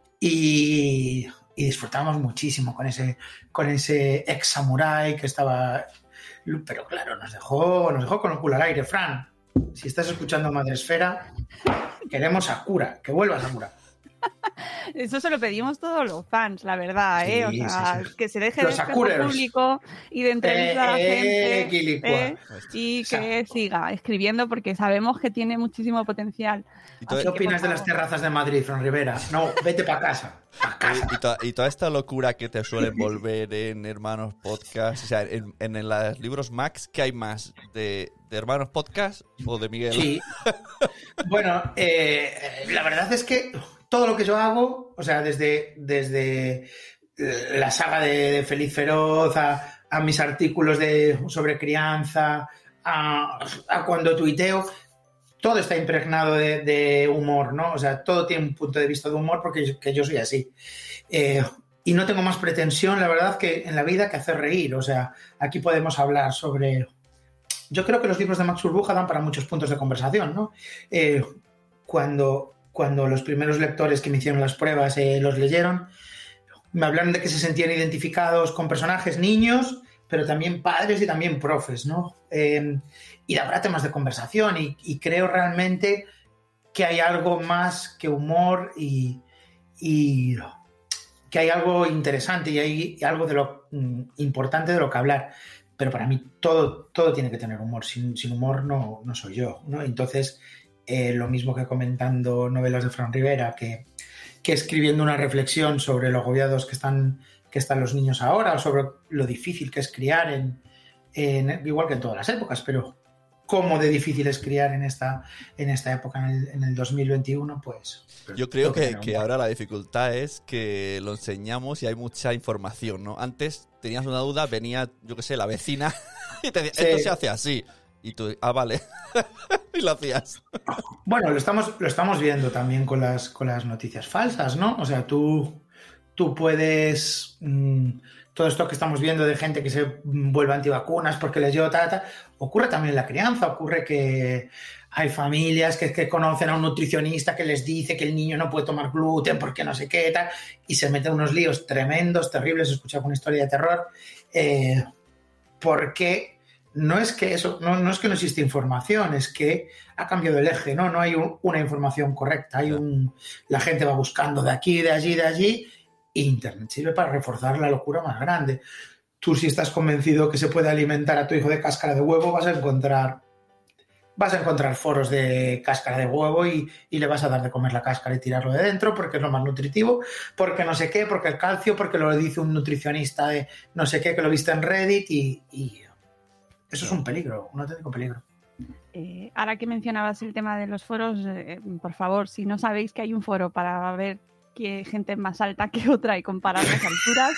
y, y disfrutamos muchísimo con ese, con ese ex samurái que estaba... Pero claro, nos dejó, nos dejó con el culo al aire. Fran, si estás escuchando Madresfera, queremos Sakura, que vuelva Sakura. Eso se lo pedimos todos los fans, la verdad, ¿eh? Sí, O sea, sí, sí. que se deje Los de espejo Sakurers. público y de entrevistar a la Eh, gente, Quilicua. ¿eh? Y que Exacto. siga escribiendo porque sabemos que tiene muchísimo potencial. Y todo- Así ¿Qué que, opinas por de las favor. terrazas de Madrid, Fran Rivera? No, vete para casa. Pa' casa. Y, y to- y toda esta locura que te suele envolver en Hermanos Podcast, o sea, en, en, en los libros Max, ¿qué hay más? ¿De, de Hermanos Podcast o de Miguel? Sí. Bueno, eh, la verdad es que todo lo que yo hago, o sea, desde, desde la saga de, de Feliz Feroz a, a mis artículos de, sobre crianza, a, a cuando tuiteo, todo está impregnado de, de humor, ¿no? O sea, todo tiene un punto de vista de humor porque yo, que yo soy así. Eh, y no tengo más pretensión, la verdad, que en la vida que hacer reír. O sea, aquí podemos hablar sobre... Yo creo que los libros de Max Burbuja dan para muchos puntos de conversación, ¿no? Eh, cuando, cuando los primeros lectores que me hicieron las pruebas eh, los leyeron, me hablaron de que se sentían identificados con personajes niños, pero también padres y también profes, ¿no? Eh, y habrá temas de conversación y, y creo realmente que hay algo más que humor y, y que hay algo interesante y hay algo de lo mm, importante de lo que hablar. Pero para mí todo, todo tiene que tener humor. Sin, sin humor no, no soy yo, ¿no? Entonces, eh, lo mismo que comentando novelas de Fran Rivera, que, que escribiendo una reflexión sobre lo agobiados que están, que están los niños ahora, o sobre lo difícil que es criar, en, en, igual que en todas las épocas, pero cómo de difícil es criar en esta, en esta época, en el, en el dos mil veintiuno, pues... Yo creo que, tener que humor. ahora la dificultad es que lo enseñamos y hay mucha información, ¿no? Antes tenías una duda, venía, yo qué sé, la vecina y te decía, Sí. esto se hace así. Y tú, ah, vale. Y lo hacías. Bueno, lo estamos, lo estamos viendo también con las, con las noticias falsas, ¿no? O sea, tú, tú puedes... Mmm, todo esto que estamos viendo de gente que se vuelve antivacunas porque les dio tal, tal, ocurre también en la crianza, ocurre que hay familias que, que conocen a un nutricionista que les dice que el niño no puede tomar gluten porque no sé qué, tal, y se meten unos líos tremendos, terribles. He escuchado una historia de terror, eh, porque no es que eso, no, no es que no existe información, es que ha cambiado el eje, ¿no? No hay un, una información correcta, hay un, la gente va buscando de aquí, de allí, de allí. Internet sirve para reforzar la locura más grande. Tú, si estás convencido que se puede alimentar a tu hijo de cáscara de huevo, vas a encontrar vas a encontrar foros de cáscara de huevo y, y le vas a dar de comer la cáscara y tirarlo de dentro porque es lo más nutritivo, porque no sé qué, porque el calcio, porque lo dice un nutricionista de no sé qué que lo viste en Reddit y, y eso es un peligro, un auténtico peligro. Eh, ahora que mencionabas el tema de los foros, eh, por favor, si no sabéis que hay un foro para ver que gente es más alta que otra y comparar las alturas,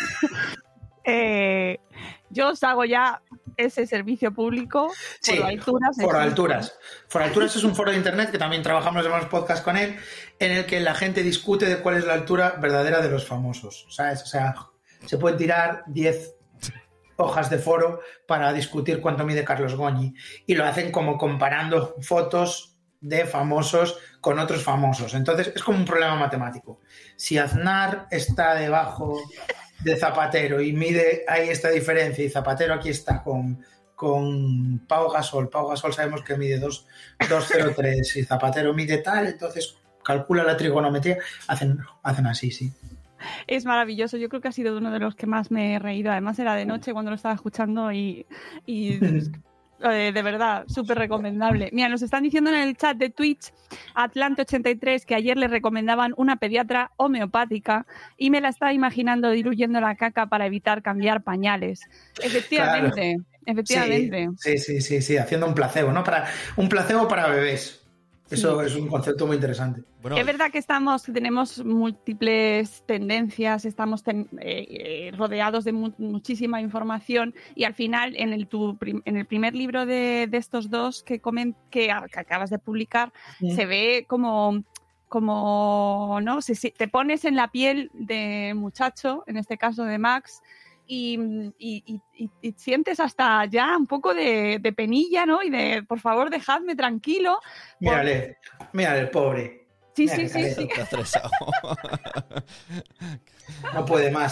eh, yo os hago ya ese servicio público. Sí, por alturas. Foro Alturas. Foro Alturas es un foro de internet que también trabajamos en los podcasts con él, en el que la gente discute de cuál es la altura verdadera de los famosos, ¿sabes? O sea, se pueden tirar diez hojas de foro para discutir cuánto mide Carlos Goñi y lo hacen como comparando fotos de famosos con otros famosos. Entonces es como un problema matemático. Si Aznar está debajo de Zapatero y mide ahí esta diferencia y Zapatero aquí está con, con Pau Gasol, Pau Gasol sabemos que mide dos cero tres y Zapatero mide tal, entonces calcula la trigonometría, hacen, hacen así, sí. Es maravilloso, yo creo que ha sido uno de los que más me he reído, además era de noche cuando lo estaba escuchando y... y... Eh, de verdad, súper recomendable. Mira, nos están diciendo en el chat de Twitch Atlante ochenta y tres que ayer le recomendaban una pediatra homeopática y me la estaba imaginando diluyendo la caca para evitar cambiar pañales. Efectivamente, claro. efectivamente. Sí, sí, sí, sí, haciendo un placebo, ¿no? Para, un placebo para bebés. Eso sí. Es un concepto muy interesante. Bueno, es verdad que estamos, tenemos múltiples tendencias, estamos ten, eh, rodeados de mu muchísima información y al final en el, tu, en el primer libro de, de estos dos que, coment, que, que acabas de publicar sí. se ve como, como ¿no? Si, si te pones en la piel de muchacho, en este caso de Max, Y, y, y, y sientes hasta ya un poco de, de penilla, ¿no? Y de, por favor, dejadme tranquilo. Mírale, por... mírale, el pobre. Sí, Mira sí, sí, sí. No puede más.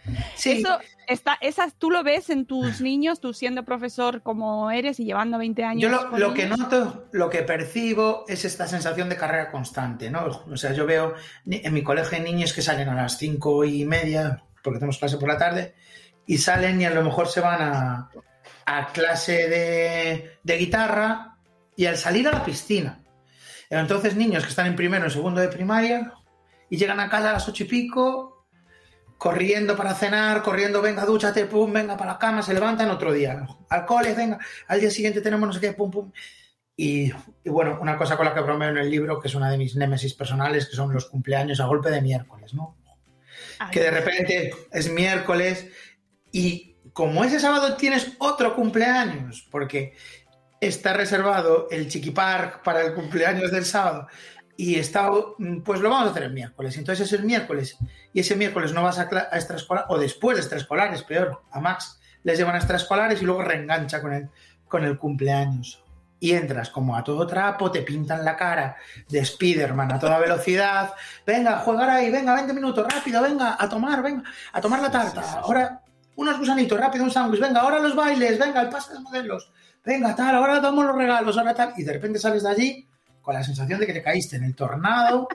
Sí. Eso está, esas tú lo ves en tus niños, tú siendo profesor como eres y llevando veinte años. Yo lo, con lo que niños. noto, lo que percibo es esta sensación de carrera constante, ¿no? O sea, yo veo en mi colegio niños que salen a las cinco y media, porque tenemos clase por la tarde, y salen y a lo mejor se van a, a clase de, de guitarra y al salir a la piscina. Entonces niños que están en primero o en segundo de primaria y llegan a casa a las ocho y pico, corriendo para cenar, corriendo, venga, dúchate, pum, venga, para la cama, se levantan otro día. Al cole, venga, al día siguiente tenemos no sé qué, pum, pum. Y, y bueno, una cosa con la que bromeo en el libro, que es una de mis némesis personales, que son los cumpleaños a golpe de miércoles, ¿no? Ay, que de repente es miércoles y como ese sábado tienes otro cumpleaños, porque está reservado el Chiqui Park para el cumpleaños del sábado y está, pues lo vamos a hacer el miércoles. Entonces es el miércoles y ese miércoles no vas a, a extraescolar, o después de extraescolares, peor, a Max les llevan a extraescolares y luego reengancha con el, con el cumpleaños. Y entras como a todo trapo, te pintan la cara de Spiderman a toda velocidad. Venga, jugar ahí, venga, veinte minutos, rápido, venga, a tomar, venga, a tomar la tarta. Sí, sí, sí. Ahora unos gusanitos, rápido, un sándwich, venga, ahora los bailes, venga, el pase de modelos, venga, tal, ahora damos los regalos, ahora tal. Y de repente sales de allí con la sensación de que te caíste en el tornado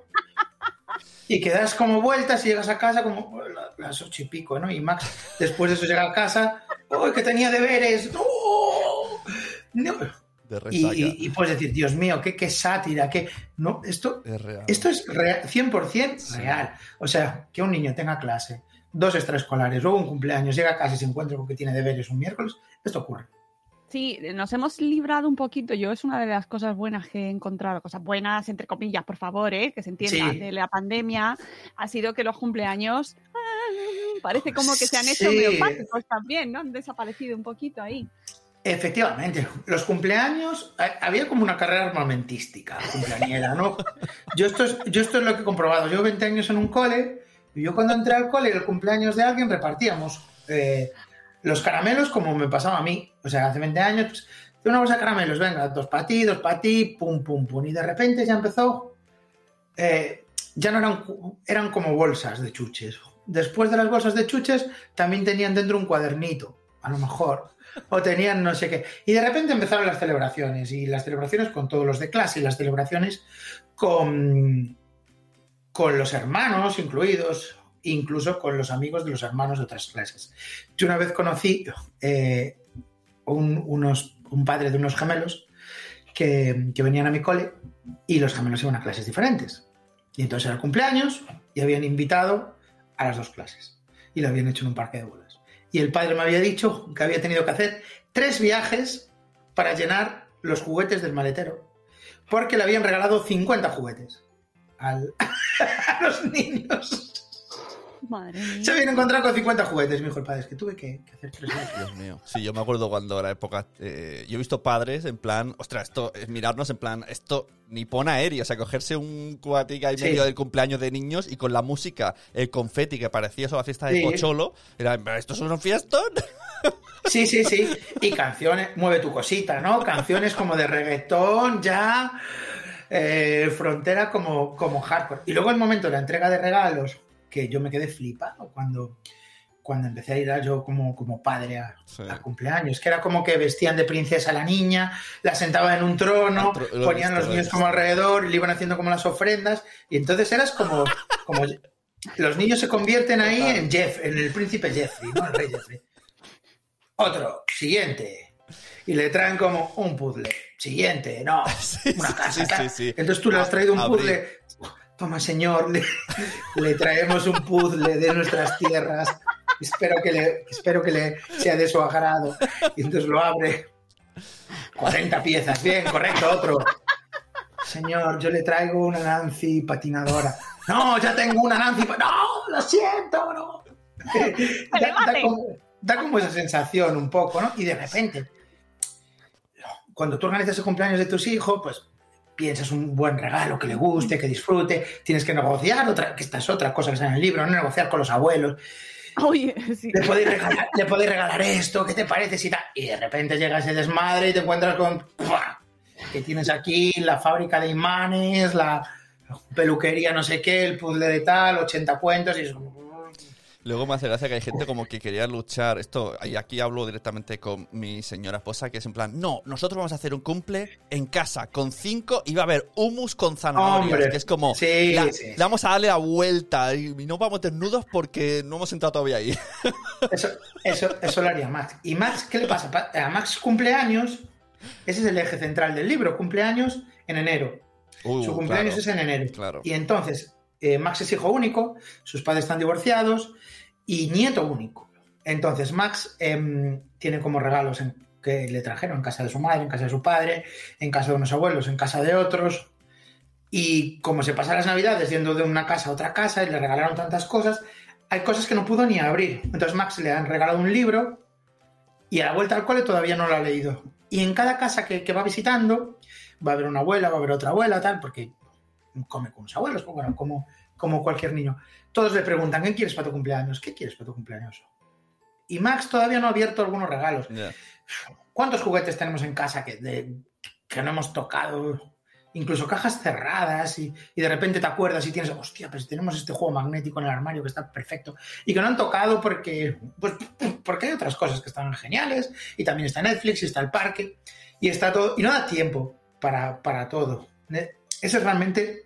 y que das como vueltas y llegas a casa como las ocho y pico, ¿no? Y Max, después de eso, llega a casa, ¡oh, que tenía deberes! ¡Oh! No. Y, y, y puedes decir, Dios mío, qué, qué sátira, qué... No, esto es, real. Esto es real, cien por ciento sí. real. O sea, que un niño tenga clase, dos extraescolares, luego un cumpleaños, llega a casa y se encuentra con que tiene deberes un miércoles, esto ocurre. Sí, nos hemos librado un poquito. Yo es una de las cosas buenas que he encontrado, cosas buenas, entre comillas, por favor, ¿eh? Que se entienda, sí. de la pandemia, ha sido que los cumpleaños ah, parece como que se han hecho sí. homeopáticos también, ¿no? Han desaparecido un poquito ahí. Efectivamente, los cumpleaños, había como una carrera armamentística cumpleañera, ¿no? Yo esto, es, yo esto es lo que he comprobado. Yo veinte años en un cole, y yo cuando entré al cole, el cumpleaños de alguien, repartíamos eh, los caramelos como me pasaba a mí. O sea, hace veinte años, pues, de una bolsa de caramelos, venga, dos para ti, dos para ti, pum, pum, pum. Y de repente ya empezó, eh, ya no eran, eran como bolsas de chuches. Después de las bolsas de chuches, también tenían dentro un cuadernito, a lo mejor. O tenían no sé qué. Y de repente empezaron las celebraciones. Y las celebraciones con todos los de clase. Y las celebraciones con, con los hermanos incluidos. Incluso con los amigos de los hermanos de otras clases. Yo una vez conocí eh, un, unos, un padre de unos gemelos que, que venían a mi cole. Y los gemelos iban a clases diferentes. Y entonces era el cumpleaños. Y habían invitado a las dos clases. Y lo habían hecho en un parque de bolas. Y el padre me había dicho que había tenido que hacer tres viajes para llenar los juguetes del maletero. Porque le habían regalado cincuenta juguetes al, a los niños. Madre mía. Se habían encontrado con cincuenta juguetes, me dijo el padre. Es que tuve que, que hacer tres viajes. Dios mío. Sí, yo me acuerdo cuando era época... Eh, yo he visto padres en plan... Ostras, esto es mirarnos en plan... Esto ni pon aéreo. O sea, cogerse un cubatica y sí. medio del cumpleaños de niños y con la música, el confeti que parecía eso la fiesta de sí. Pocholo. Era, ¿esto es un fiestón? Sí, sí, sí. Y canciones... Mueve tu cosita, ¿no? Canciones como de reggaetón ya... Eh, frontera como, como hardcore. Y luego el momento de la entrega de regalos... que yo me quedé flipado cuando, cuando empecé a ir a yo como, como padre a, sí. a cumpleaños, que era como que vestían de princesa a la niña, la sentaban en un trono, tro ponían los niños como alrededor, le iban haciendo como las ofrendas, y entonces eras como... como los niños se convierten ahí en Jeff, en el príncipe Jeffrey, ¿no? El rey Jeffrey. Otro, siguiente. Y le traen como un puzzle. Siguiente, no, sí, una casa. Sí, sí, sí. Entonces tú le has traído un Abrir. puzzle... Toma, señor, le, le traemos un puzzle de nuestras tierras. Espero que le, espero que le sea de su agrado. Y entonces lo abre. cuarenta piezas. Bien, correcto, otro. Señor, yo le traigo una Nancy patinadora. No, ya tengo una Nancy. No, lo siento, no. Da, da, como, da como esa sensación un poco, ¿no? Y de repente, cuando tú organizas el cumpleaños de tus hijos, pues piensas un buen regalo que le guste, que disfrute, tienes que negociar, otra, que esta es otra cosa que está en el libro, no negociar con los abuelos. Oye, sí. Le podéis regalar, le podéis regalar esto, ¿qué te parece? Si tal? Y de repente llega ese desmadre y te encuentras con... ¡pua! Que tienes aquí la fábrica de imanes, la peluquería no sé qué, el puzzle de tal, ochenta cuentos y eso... Luego me hace gracia que hay gente como que quería luchar. Esto, y aquí hablo directamente con mi señora esposa, que es en plan, no, nosotros vamos a hacer un cumple en casa con cinco y va a haber hummus con zanahorias, Hombre, que es como, sí, la, sí. le vamos a darle la vuelta y, y no vamos a meter nudos porque no hemos entrado todavía ahí. Eso, eso, eso lo haría Max. ¿Y Max qué le pasa? A Max cumpleaños, ese es el eje central del libro, cumpleaños en enero. Uh, Su cumpleaños claro, es en enero. claro. Y entonces, eh, Max es hijo único, sus padres están divorciados y nieto único. Entonces, Max eh, tiene como regalos en, que le trajeron en casa de su madre, en casa de su padre, en casa de unos abuelos, en casa de otros. Y como se pasa las navidades yendo de una casa a otra casa y le regalaron tantas cosas, hay cosas que no pudo ni abrir. Entonces, Max le han regalado un libro y a la vuelta al cole todavía no lo ha leído. Y en cada casa que, que va visitando, va a haber una abuela, va a haber otra abuela, tal, porque come con los abuelos, pues bueno, como, como cualquier niño. Todos le preguntan, ¿qué quieres para tu cumpleaños? ¿Qué quieres para tu cumpleaños? Y Max todavía no ha abierto algunos regalos. Yeah. ¿Cuántos juguetes tenemos en casa que, de, que no hemos tocado? Incluso cajas cerradas y, y de repente te acuerdas y tienes, hostia, pues tenemos este juego magnético en el armario que está perfecto y que no han tocado porque, pues, porque hay otras cosas que están geniales y también está Netflix y está el parque y está todo, y no da tiempo para, para todo. Eso es realmente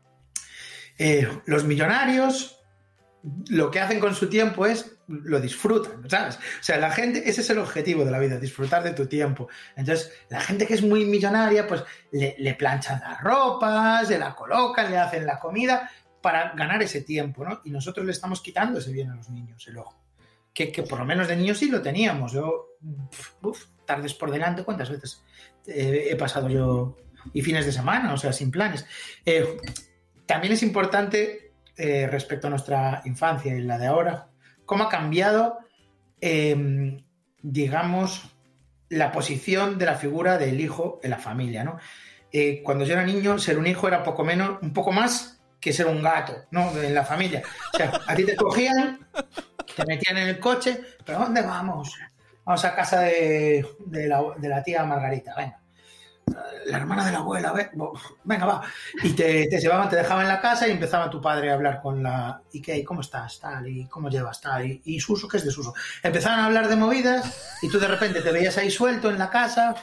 eh, los millonarios lo que hacen con su tiempo es lo disfrutan, ¿sabes? O sea, la gente, ese es el objetivo de la vida, disfrutar de tu tiempo. Entonces, la gente que es muy millonaria, pues le, le planchan las ropas, se la colocan, le hacen la comida para ganar ese tiempo, ¿no? Y nosotros le estamos quitando ese bien a los niños, el ojo. Que, que por lo menos de niños sí lo teníamos. Yo, uf, tardes por delante, ¿cuántas veces eh, he pasado yo? Y fines de semana, o sea, sin planes. Eh, también es importante... Eh, respecto a nuestra infancia y la de ahora, cómo ha cambiado, eh, digamos, la posición de la figura del hijo en la familia, ¿no? Eh, cuando yo era niño, ser un hijo era poco menos, un poco más que ser un gato, ¿no? En la familia. O sea, a ti te cogían, te metían en el coche, ¿pero dónde vamos? Vamos a casa de, de, la, de la tía Margarita, venga. La hermana de la abuela, venga, va. Y te, te llevaban, te dejaban en la casa y empezaba tu padre a hablar con la... ¿Y qué? ¿Y cómo estás? Tal, ¿y cómo llevas? Tal, ¿y, y Suso? ¿Qué es de Suso? Empezaban a hablar de movidas y tú de repente te veías ahí suelto en la casa.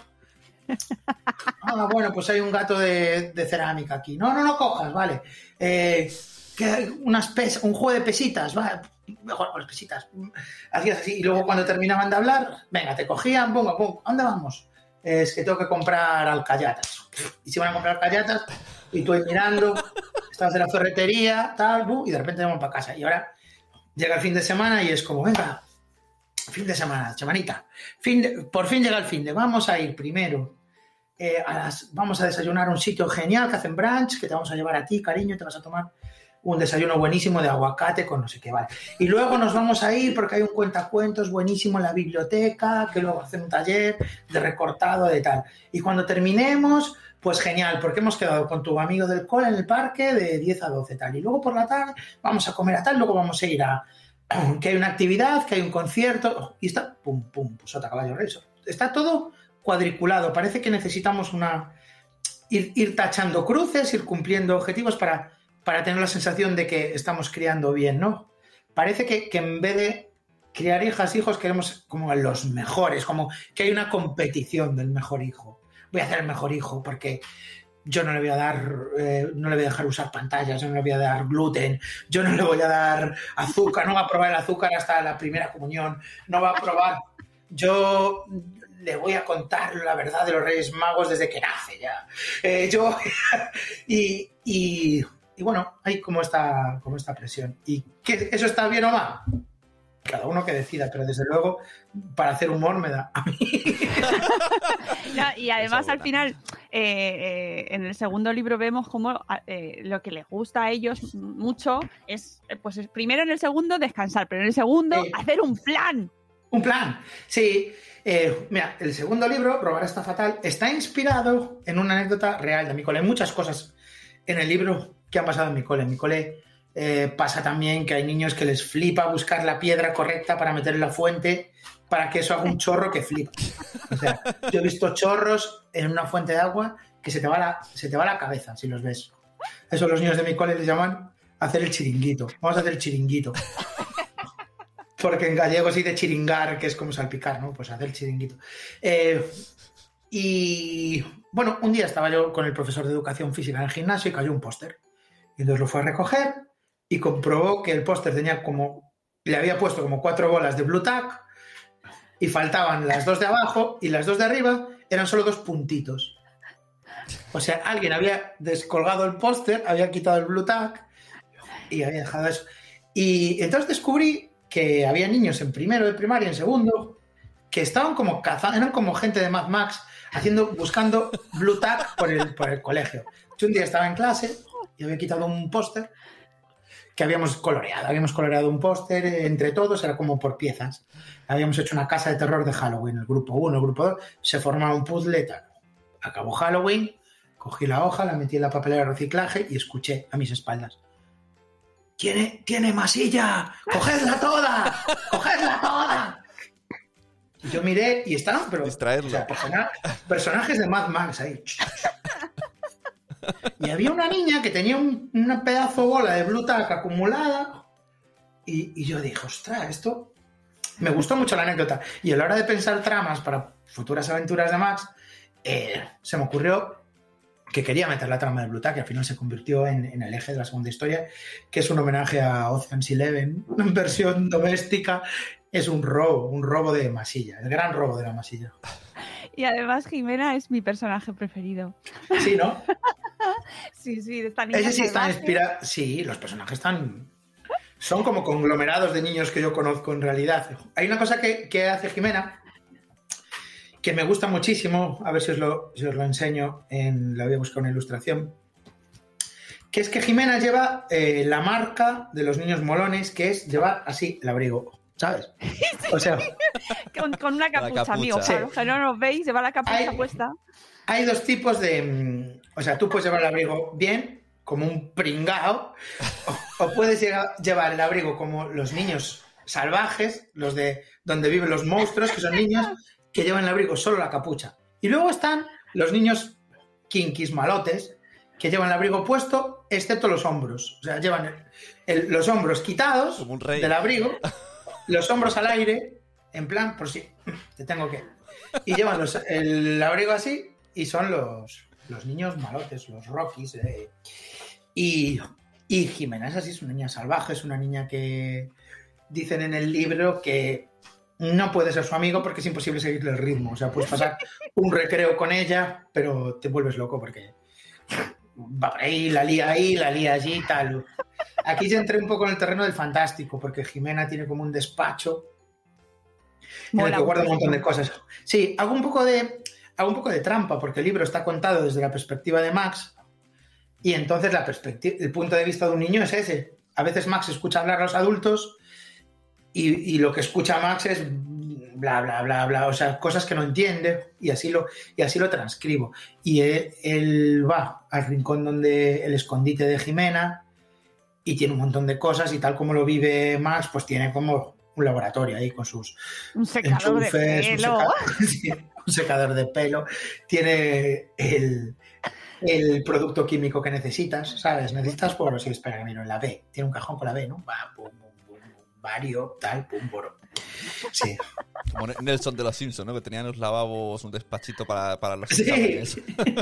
Ah, bueno, pues hay un gato de, de cerámica aquí. No, no, no cojas, vale. Eh, que hay unas pes, un juego de pesitas, vale. Mejor con las pesitas. Hacías así y luego cuando terminaban de hablar, venga, te cogían, pum, pum, ¿a dónde vamos? Es que tengo que comprar alcayatas. Y se van a comprar alcayatas y tú ahí mirando, estás en la ferretería, tal, boom, y de repente vamos para casa. Y ahora llega el fin de semana y es como, venga, fin de semana, semanita. Fin de, por fin llega el fin de, vamos a ir primero, eh, a las, vamos a desayunar a un sitio genial que hacen brunch, que te vamos a llevar a ti, cariño, te vas a tomar un desayuno buenísimo de aguacate con no sé qué, vale. Y luego nos vamos a ir porque hay un cuentacuentos buenísimo en la biblioteca, que luego hacen un taller de recortado de tal. Y cuando terminemos, pues genial, porque hemos quedado con tu amigo del cole en el parque de diez a doce tal. Y luego por la tarde vamos a comer a tal, luego vamos a ir a... que hay una actividad, que hay un concierto, y está, pum, pum, pues sota caballo rey. Está todo cuadriculado. Parece que necesitamos una... Ir, ir tachando cruces, ir cumpliendo objetivos para... para tener la sensación de que estamos criando bien, ¿no? Parece que, que en vez de criar hijas, hijos, queremos como los mejores, como que hay una competición del mejor hijo. Voy a hacer el mejor hijo porque yo no le voy a dar, eh, no le voy a dejar usar pantallas, yo no le voy a dar gluten, yo no le voy a dar azúcar, no va a probar el azúcar hasta la primera comunión, no va a probar, yo... le voy a contar la verdad de los Reyes Magos desde que nace ya. Eh, yo... y... y Y bueno, hay como esta, como esta presión. ¿Y qué, eso está bien o mal? Cada uno que decida, pero desde luego, para hacer humor me da a mí. No, y además, al final, eh, eh, en el segundo libro vemos cómo eh, lo que les gusta a ellos mucho es, pues primero en el segundo, descansar, pero en el segundo, eh, hacer un plan. Un plan, sí. Eh, mira, el segundo libro, Robar está fatal, está inspirado en una anécdota real de mi cole. Hay muchas cosas en el libro que han pasado en mi cole. En mi cole eh, pasa también que hay niños que les flipa buscar la piedra correcta para meter en la fuente para que eso haga un chorro que flipa. O sea, yo he visto chorros en una fuente de agua que se te va la, se te va la cabeza si los ves. Eso los niños de mi cole les llaman hacer el chiringuito. Vamos a hacer el chiringuito. porque en gallego sí de chiringar, que es como salpicar, ¿no? Pues hacer chiringuito. Eh, y bueno, un día estaba yo con el profesor de educación física en el gimnasio y cayó un póster. Y entonces lo fue a recoger y comprobó que el póster tenía como, le había puesto como cuatro bolas de Blue Tack y faltaban las dos de abajo y las dos de arriba eran solo dos puntitos. O sea, alguien había descolgado el póster, había quitado el Blue Tack y había dejado eso. Y entonces descubrí que había niños en primero de primaria, en segundo, que estaban como cazando, eran como gente de Mad Max, haciendo, buscando Blue Tack por el, por el colegio. Yo un día estaba en clase y había quitado un póster que habíamos coloreado. Habíamos coloreado un póster entre todos, era como por piezas. Habíamos hecho una casa de terror de Halloween, el grupo uno, el grupo dos, se formaba un puzzle, tal. Acabó Halloween, cogí la hoja, la metí en la papelera de reciclaje y escuché a mis espaldas: ¿Tiene, tiene masilla? ¡Cogedla toda! ¡Cogedla toda! Y yo miré y estaban, pero o sea, persona, personajes de Mad Max ahí. Y había una niña que tenía un, una pedazo bola de Blue Tack acumulada y, y yo dije, ostras, esto... Me gustó mucho la anécdota. Y a la hora de pensar tramas para futuras aventuras de Max, eh, se me ocurrió que quería meter la trama de Blue Tack, que al final se convirtió en, en el eje de la segunda historia, que es un homenaje a Ocean's Eleven, en versión doméstica. Es un robo, un robo de masilla, el gran robo de la masilla. Y además Jimena es mi personaje preferido. Sí, ¿no? Sí, sí, de esta niña. Ese sí está inspirado. Sí, los personajes están... Son como conglomerados de niños que yo conozco en realidad. Hay una cosa que, que hace Jimena que me gusta muchísimo, a ver si os lo, si os lo enseño, en, la voy a buscar una ilustración, que es que Jimena lleva eh, la marca de los niños molones, que es llevar así el abrigo, ¿sabes? O sea... con, con una capucha, capucha. amigo, Sí. para los que no nos veis, lleva la capucha Hay- puesta. Hay dos tipos de... O sea, tú puedes llevar el abrigo bien, como un pringao, o, o puedes llegar- llevar el abrigo como los niños salvajes, los de donde viven los monstruos, que son niños que llevan el abrigo solo la capucha. Y luego están los niños kinkis malotes, que llevan el abrigo puesto, excepto los hombros. O sea, llevan el- el- los hombros quitados Como un rey. del abrigo, los hombros al aire, en plan, por si te tengo que... Y llevan los- el abrigo así, y son los, los niños malotes, los Rockies. eh. Y, y Jimena es así, es una niña salvaje, es una niña que dicen en el libro que no puede ser su amigo porque es imposible seguirle el ritmo. O sea, puedes pasar un recreo con ella, pero te vuelves loco porque va por ahí, la lía ahí, la lía allí y tal. Aquí ya entré un poco en el terreno del fantástico, porque Jimena tiene como un despacho en el Mola que guarda un muchísimo. montón de cosas. Sí, hago un poco de, hago un poco de trampa, porque el libro está contado desde la perspectiva de Max, y entonces la perspectiva, el punto de vista de un niño es ese. A veces Max escucha hablar a los adultos y, y lo que escucha Max es bla, bla, bla, bla, o sea, cosas que no entiende, y así lo, y así lo transcribo. Y él, él va al rincón donde el escondite de Jimena y tiene un montón de cosas, y tal como lo vive Max, pues tiene como un laboratorio ahí con sus Un secador de enchufes, un, pelo. seca- sí, un secador de pelo, tiene el, el producto químico que necesitas, ¿sabes? Necesitas por, si espera, mira, la B, tiene un cajón con la B, ¿no? Va, pum, pum, pum, vario, tal, pum, boro. Sí. Como Nelson de los Simpsons, ¿no? Que tenían los lavabos, un despachito para, para los Sí. exámenes.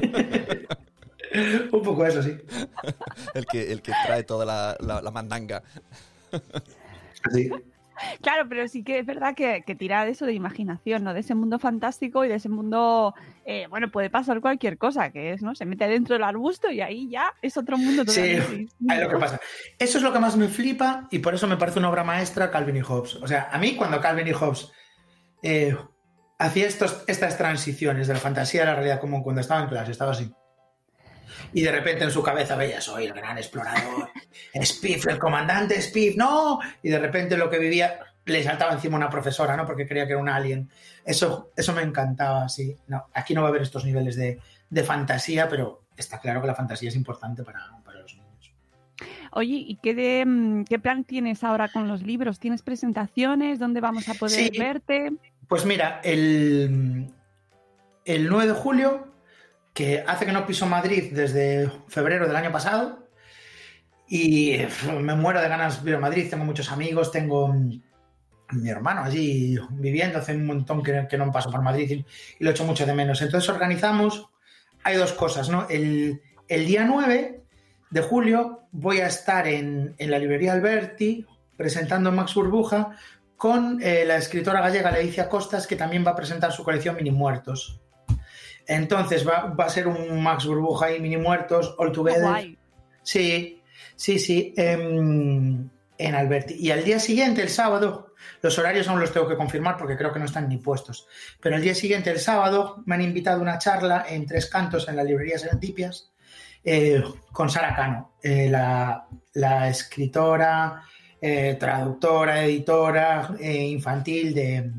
Un poco eso, sí. El que, el que trae toda la, la, la mandanga. Sí. Claro, pero sí que es verdad que, que tira de eso de imaginación, ¿no? De ese mundo fantástico y de ese mundo, eh, bueno, puede pasar cualquier cosa, que es, ¿no? Se mete dentro del arbusto y ahí ya es otro mundo Sí, totalmente distinto. ahí lo que pasa. Eso es lo que más me flipa y por eso me parece una obra maestra Calvin y Hobbes. O sea, a mí cuando Calvin y Hobbes eh, hacía estos, estas transiciones de la fantasía a la realidad, como cuando estaba en clase, estaba así. Y de repente en su cabeza veía, soy el gran explorador, Spiff, el comandante Spiff, ¡no! Y de repente lo que vivía, le saltaba encima una profesora, ¿no? Porque creía que era un alien. Eso, eso me encantaba, sí. No, aquí no va a haber estos niveles de, de fantasía, pero está claro que la fantasía es importante para, para los niños. Oye, ¿y qué, de, mm, qué plan tienes ahora con los libros? ¿Tienes presentaciones? ¿Dónde vamos a poder Sí. verte? Pues mira, el, el nueve de julio, que hace que no piso Madrid desde febrero del año pasado, y uf, me muero de ganas de ir a Madrid, tengo muchos amigos, tengo, mi hermano allí viviendo, hace un montón que, que no paso por Madrid y, y lo echo mucho de menos. Entonces organizamos, hay dos cosas, ¿no? El, el día nueve de julio voy a estar en, en la librería Alberti presentando Max Burbuja con eh, la escritora gallega Leicia Costas, que también va a presentar su colección Mini Muertos. Entonces va, va a ser un Max Burbuja y Mini Muertos all together. Guay. Sí, sí, sí, en, en Alberti. Y al día siguiente, el sábado, los horarios aún los tengo que confirmar porque creo que no están ni puestos, pero el día siguiente, el sábado, me han invitado a una charla en Tres Cantos en la librería Serendipias eh, con Sara Cano, eh, la, la escritora, eh, traductora, editora eh, infantil de,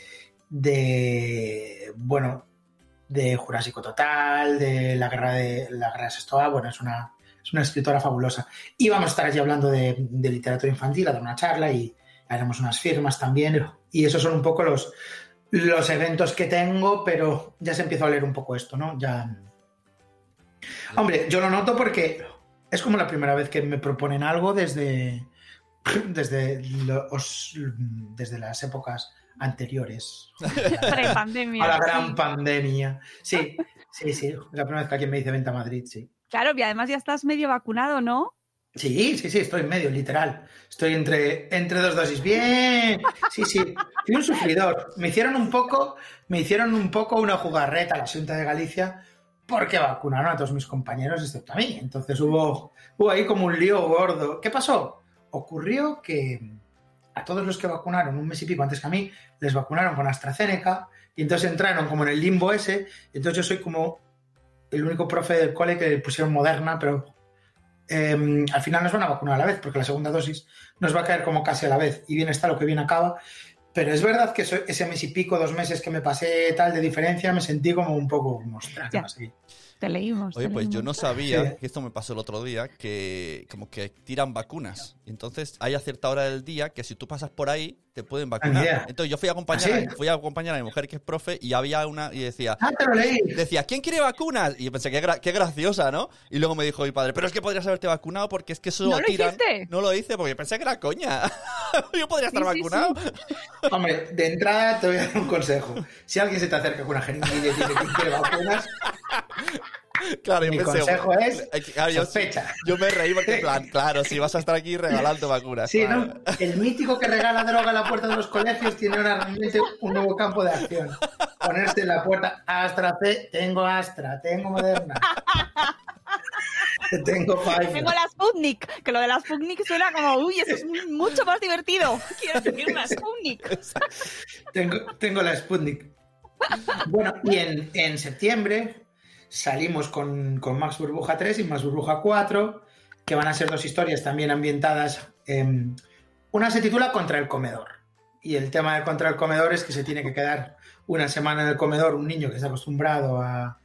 de, bueno, de Jurásico Total, de la guerra de la guerra de Sestoa. Bueno, es una, es una escritora fabulosa. Y vamos a estar allí hablando de, de literatura infantil, a dar una charla y haremos unas firmas también. Y esos son un poco los, los eventos que tengo, pero ya se empieza a oler un poco esto, ¿no? Ya. Hombre, yo lo noto porque es como la primera vez que me proponen algo desde, desde, los, desde las épocas anteriores. Pre-pandemia. A la gran sí. pandemia. Sí, sí, sí. Es la primera vez que alguien me dice vente a Madrid, sí. Claro, y además ya estás medio vacunado, ¿no? Sí, sí, sí, estoy en medio, literal. Estoy entre, entre dos dosis. Bien. Sí, sí. Fui un sufridor. Me hicieron un poco, me hicieron un poco una jugarreta a la Xunta de Galicia porque vacunaron a todos mis compañeros excepto a mí. Entonces hubo, hubo ahí como un lío gordo. ¿Qué pasó? Ocurrió que a todos los que vacunaron un mes y pico antes que a mí, les vacunaron con AstraZeneca y entonces entraron como en el limbo ese. Entonces yo soy como el único profe del cole que le pusieron Moderna, pero eh, al final nos van a vacunar a la vez porque la segunda dosis nos va a caer como casi a la vez y bien está lo que bien acaba. Pero es verdad que eso, ese mes y pico, dos meses que me pasé tal de diferencia, me sentí como un poco mostrar. Te leímos. Oye, te pues leímos. yo no sabía, Sí. que esto me pasó el otro día, que como que tiran vacunas. Y entonces hay a cierta hora del día que si tú pasas por ahí, te pueden vacunar. Yeah. Entonces yo fui a acompañar, ¿Ah, sí? a, fui a acompañar a mi mujer que es profe y había una y decía, Ah, te lo leí. decía, ¿quién quiere vacunas? Y yo pensé, qué, gra- qué graciosa, ¿no? Y luego me dijo mi padre, pero es que podrías haberte vacunado porque es que eso ¿No lo tiran. hiciste? No lo hice porque pensé que era coña. Yo podría estar Sí, sí, vacunado. Hombre, de entrada te voy a dar un consejo. Si alguien se te acerca con una jeringuilla y dice quién quiere vacunas, Claro, yo mi pensé, consejo es eh, claro, yo, sospecha. yo me reí porque en plan, claro, si vas a estar aquí regalando vacunas. Sí, claro. ¿no? El mítico que regala droga a la puerta de los colegios tiene ahora realmente un nuevo campo de acción. Ponerse en la puerta, Astra C, tengo Astra, tengo Moderna. Tengo Pfizer. Tengo la Sputnik, que lo de la Sputnik suena como, uy, eso es muy- mucho más divertido. Quiero tener una Sputnik. Tengo, tengo la Sputnik. Bueno, y en, en septiembre salimos con, con Max Burbuja tres y Max Burbuja cuatro, que van a ser dos historias también ambientadas. Eh, una se titula Contra el comedor. Y el tema de Contra el comedor es que se tiene que quedar una semana en el comedor un niño que está acostumbrado a,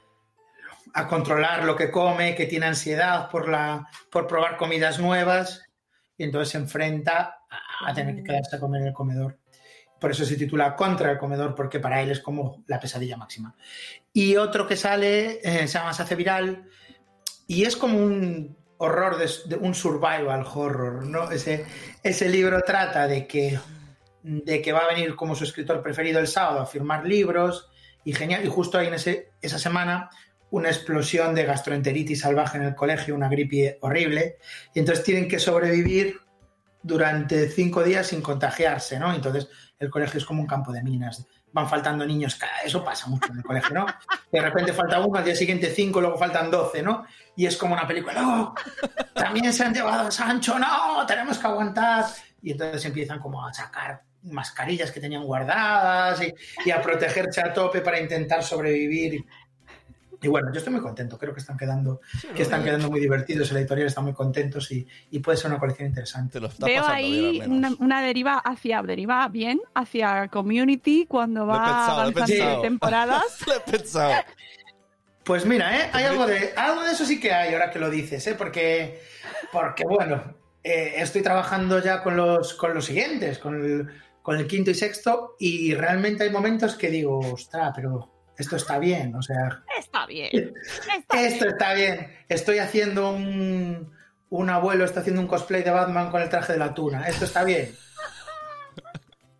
a controlar lo que come, que tiene ansiedad por, la, por probar comidas nuevas y entonces se enfrenta a, a tener que quedarse a comer en el comedor. Por eso se titula Contra el comedor, porque para él es como la pesadilla máxima. Y otro que sale eh, se llama Se hace viral y es como un horror, de, de un survival horror, ¿no? Ese, ese libro trata de que, de que va a venir como su escritor preferido el sábado a firmar libros y genial. Y justo ahí en ese, esa semana una explosión de gastroenteritis salvaje en el colegio, una gripe horrible, y entonces tienen que sobrevivir durante cinco días sin contagiarse, ¿no? Entonces el colegio es como un campo de minas. Van faltando niños, eso pasa mucho en el colegio, ¿no? De repente falta uno, al día siguiente cinco, luego faltan doce, ¿no? Y es como una película, ¡no! También se han llevado a Sancho, ¡no! Tenemos que aguantar. Y entonces empiezan como a sacar mascarillas que tenían guardadas y, y a protegerse a tope para intentar sobrevivir. Y bueno, yo estoy muy contento, creo que están quedando, que están quedando muy divertidos, el editorial está muy contentos y, y puede ser una colección interesante. Te lo está Veo pasando bien, ahí al menos. una, una deriva hacia, deriva bien, hacia Community cuando Lo he va pensado, lo he avanzando pensado. de temporadas. Lo he pensado. Pues mira, ¿eh? Hay algo de, algo de eso sí que hay ahora que lo dices, ¿eh? Porque, porque bueno, eh, estoy trabajando ya con los, con los siguientes, con el, con el quinto y sexto, y realmente hay momentos que digo, ostras, pero esto está bien, o sea, Está bien. Está esto está bien. Estoy haciendo un, un abuelo, está haciendo un cosplay de Batman con el traje de la tuna, esto está bien.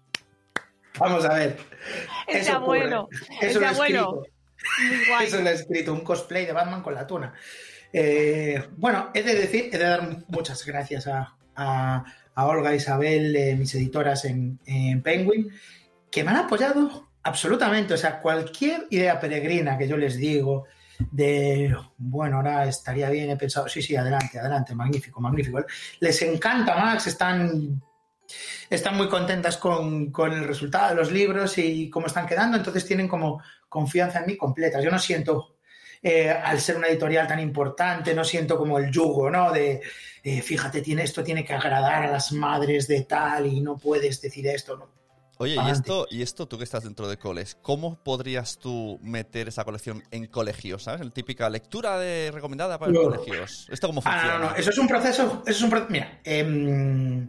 Vamos a ver. Ese Eso abuelo. ocurre. Ese Eso lo he abuelo. escrito. Muy guay. Eso lo he escrito, un cosplay de Batman con la tuna. Eh, bueno, he de decir, he de dar muchas gracias a, a, a Olga, Isabel, eh, mis editoras en, en Penguin, que me han apoyado absolutamente. O sea, cualquier idea peregrina que yo les digo de, bueno, ahora estaría bien, he pensado, sí, sí, adelante, adelante, magnífico, magnífico. Les encanta Max, están... Están muy contentas con, con el resultado de los libros y cómo están quedando, entonces tienen como confianza en mí completa. Yo no siento, eh, al ser una editorial tan importante, no siento como el yugo, ¿no? De, eh, fíjate, tiene, esto tiene que agradar a las madres de tal y no puedes decir esto, ¿no? Oye, y esto, y esto, tú que estás dentro de coles, ¿cómo podrías tú meter esa colección en colegios, ¿sabes? La típica lectura de, recomendada para no. los colegios. ¿Esto cómo funciona? Ah, no, no, eso es un proceso, eso es un proceso, mira, eh,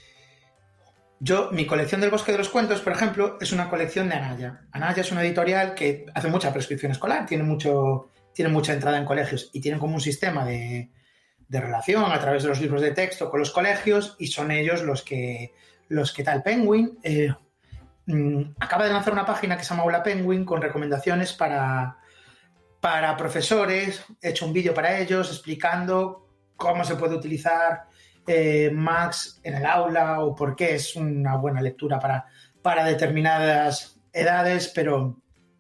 yo, mi colección del Bosque de los Cuentos, por ejemplo, es una colección de Anaya. Anaya es una editorial que hace mucha prescripción escolar, tiene, mucho, tiene mucha entrada en colegios y tienen como un sistema de, de relación a través de los libros de texto con los colegios y son ellos los que, los que tal. Penguin eh, mmm, acaba de lanzar una página que se llama Aula Penguin con recomendaciones para, para profesores. He hecho un vídeo para ellos explicando cómo se puede utilizar Eh, Max en el aula o por qué es una buena lectura para, para determinadas edades, pero,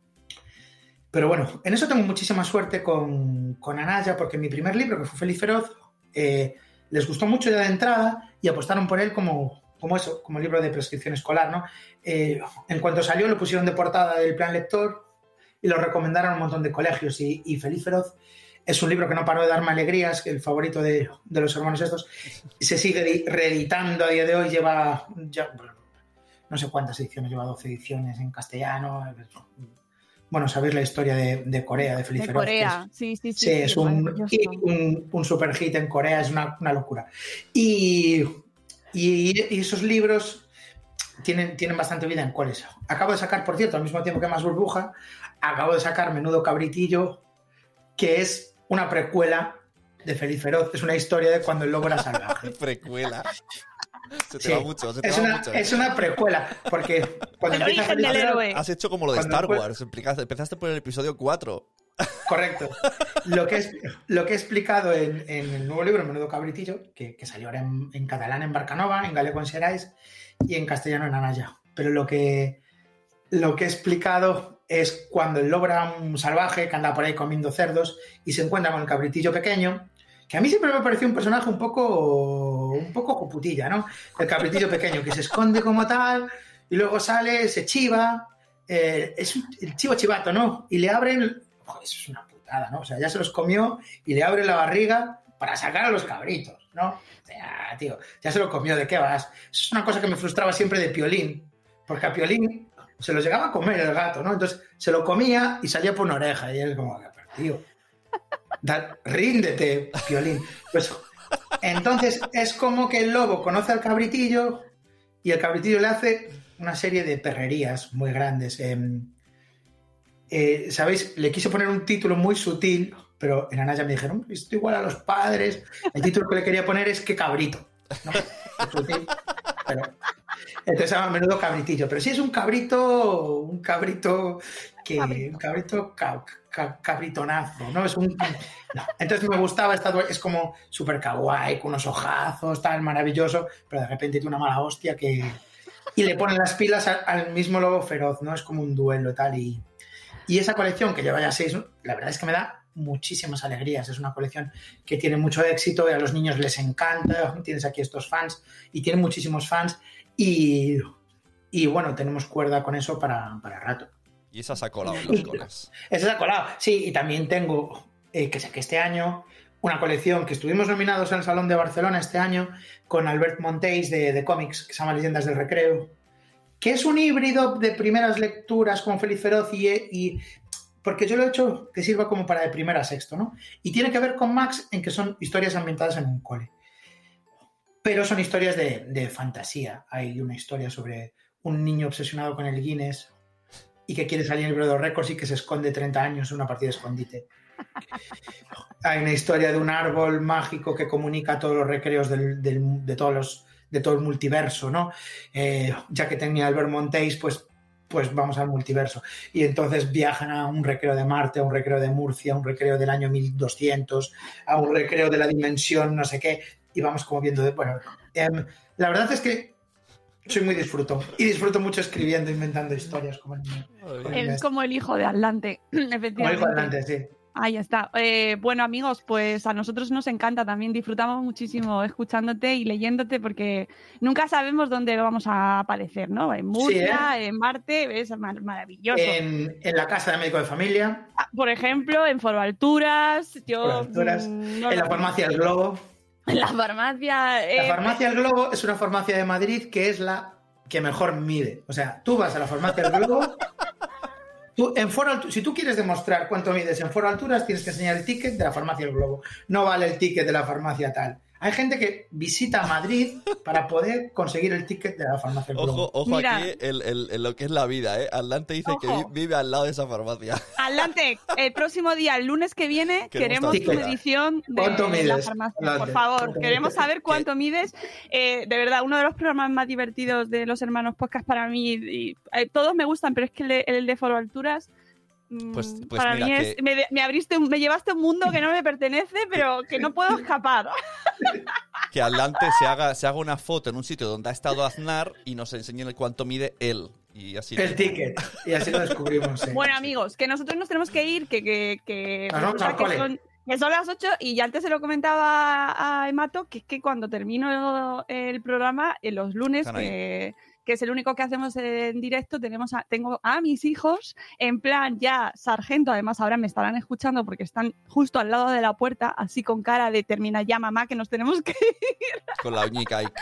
pero bueno, en eso tengo muchísima suerte con, con Anaya, porque mi primer libro, que fue Feliz Feroz, eh, les gustó mucho ya de entrada y apostaron por él como, como eso, como libro de prescripción escolar, ¿no? Eh, en cuanto salió lo pusieron de portada del plan lector y lo recomendaron a un montón de colegios y, y Feliz Feroz es un libro que no paró de darme alegrías, que el favorito de, de los hermanos estos. Se sigue reeditando a día de hoy, lleva ya, no sé cuántas ediciones, lleva doce ediciones en castellano. Bueno, sabéis la historia de, de Corea, de Feliz De Feroz. Corea, es, sí, sí, sí. Sí, sí es un, un, un super hit en Corea, es una, una locura. Y, y, y esos libros tienen, tienen bastante vida en coles. Acabo de sacar, por cierto, al mismo tiempo que Más Burbuja, acabo de sacar Menudo Cabritillo, que es una precuela de Feliz Feroz. Es una historia de cuando el lobo era salvaje. Precuela. Se te Sí. va mucho, se te es, va una, mucho. es una precuela, porque cuando El empieza origen Feliz del Feroz... héroe. Has hecho como lo de Cuando Star fue- Wars. Empezaste, empezaste por el episodio cuatro. Correcto. Lo que, es, lo que he explicado en, en el nuevo libro, Menudo Cabritillo, que, que salió ahora en, en catalán en Barcanova, en galego en Xerais y en castellano en Anaya. Pero lo que, lo que he explicado es cuando el lobo era un salvaje que anda por ahí comiendo cerdos y se encuentra con el cabritillo pequeño, que a mí siempre me pareció un personaje un poco, un poco joputilla, ¿no? El cabritillo pequeño que se esconde como tal y luego sale, se chiva, eh, es un, el chivo chivato, ¿no? Y le abren... Joder, eso es una putada, ¿no? O sea, ya se los comió y le abre la barriga para sacar a los cabritos, ¿no? O sea, tío, ya se lo comió, ¿de qué vas? Eso es una cosa que me frustraba siempre de Piolín, porque a Piolín se lo llegaba a comer el gato, ¿no? Entonces se lo comía y salía por una oreja y él como, pero tío, da, ríndete, Piolín. Pues entonces es como que el lobo conoce al cabritillo y el cabritillo le hace una serie de perrerías muy grandes. Eh, eh, ¿Sabéis? Le quise poner un título muy sutil, pero en Anaya me dijeron, esto igual a los padres. El título que le quería poner es ¿Qué cabrito? ¿No? Sutil, pero... Entonces se llama Menudo Cabritillo, pero sí es un cabrito, un cabrito que, cabrito. un cabrito ca, ca, cabritonazo, ¿no? Es un, no. Entonces me gustaba, esta, es como súper kawaii, con unos ojazos, tan maravilloso, pero de repente tiene una mala hostia que... Y le ponen las pilas al, al mismo lobo feroz, ¿no? Es como un duelo tal y... Y esa colección que lleva ya seis, la verdad es que me da muchísimas alegrías. Es una colección que tiene mucho éxito y a los niños les encanta. Tienes aquí estos fans y tienen muchísimos fans y, y bueno, tenemos cuerda con eso para, para rato. Y esa se ha colado en los coles. Esa se ha colado, sí. Y también tengo, eh, que saqué este año, una colección que estuvimos nominados en el Salón de Barcelona este año con Albert Monteis de, de cómics, que se llama Leyendas del Recreo, que es un híbrido de primeras lecturas con Feliz Feroz y, y porque yo lo he hecho que sirva como para de primera a sexto, ¿no? Y tiene que ver con Max en que son historias ambientadas en un cole. Pero son historias de, de fantasía. Hay una historia sobre un niño obsesionado con el Guinness y que quiere salir en el libro de los récords y que se esconde treinta años en una partida de escondite. Hay una historia de un árbol mágico que comunica todos los recreos del, del, de, todos los, de todo el multiverso, ¿no? Eh, ya que tenía Albert Monteis, pues pues vamos al multiverso. Y entonces viajan a un recreo de Marte, a un recreo de Murcia, a un recreo del año mil doscientos, a un recreo de la dimensión no sé qué, y vamos como viendo... De, bueno, eh, la verdad es que soy muy disfruto. Y disfruto mucho escribiendo, inventando historias. Como el, como el, como el hijo de Atlante, efectivamente. Como el hijo de Atlante, sí. Ahí está. Eh, bueno, amigos, pues a nosotros nos encanta también. Disfrutamos muchísimo escuchándote y leyéndote porque nunca sabemos dónde vamos a aparecer, ¿no? En Murcia, sí, ¿eh? En Marte, es mar- maravilloso. En, en la casa de médico de familia. Por ejemplo, en Foro Alturas. Yo, Foro Alturas. Mmm, no en la farmacia El Globo. En la farmacia... Eh, la farmacia El Globo es una farmacia de Madrid que es la que mejor mide. O sea, tú vas a la farmacia El Globo... Tú, en Foro, si tú quieres demostrar cuánto mides en Foro Alturas, tienes que enseñar el ticket de la farmacia El Globo. No vale el ticket de la farmacia tal. Hay gente que visita Madrid para poder conseguir el ticket de la farmacia El Globo. Ojo, ojo aquí el, el, el, lo que es la vida, ¿eh? Atlante dice ojo. que vive al lado de esa farmacia. Atlante, el próximo día, el lunes que viene, queremos, queremos tu medición de la farmacia. Atlante. Por favor, queremos saber cuánto mides. Eh, de verdad, uno de los programas más divertidos de los hermanos podcast para mí, y, eh, todos me gustan, pero es que el de, el de Foro Alturas... Pues, pues para mira, mí es, que... me, me abriste, me llevaste a un mundo que no me pertenece, pero que no puedo escapar. Que Atlante se haga, se haga una foto en un sitio donde ha estado Aznar y nos enseñe cuánto mide él. Y así el ticket. Y así lo descubrimos. Sí. Bueno, amigos, que nosotros nos tenemos que ir, que, que, que, no, no, que, son, que son las ocho y ya antes se lo comentaba a Emato, que es que cuando termino el programa, en los lunes, que... que es el único que hacemos en directo, tenemos a, tengo a mis hijos en plan ya sargento, además ahora me estarán escuchando porque están justo al lado de la puerta, así con cara de termina ya mamá que nos tenemos que ir. Con la uñica ahí.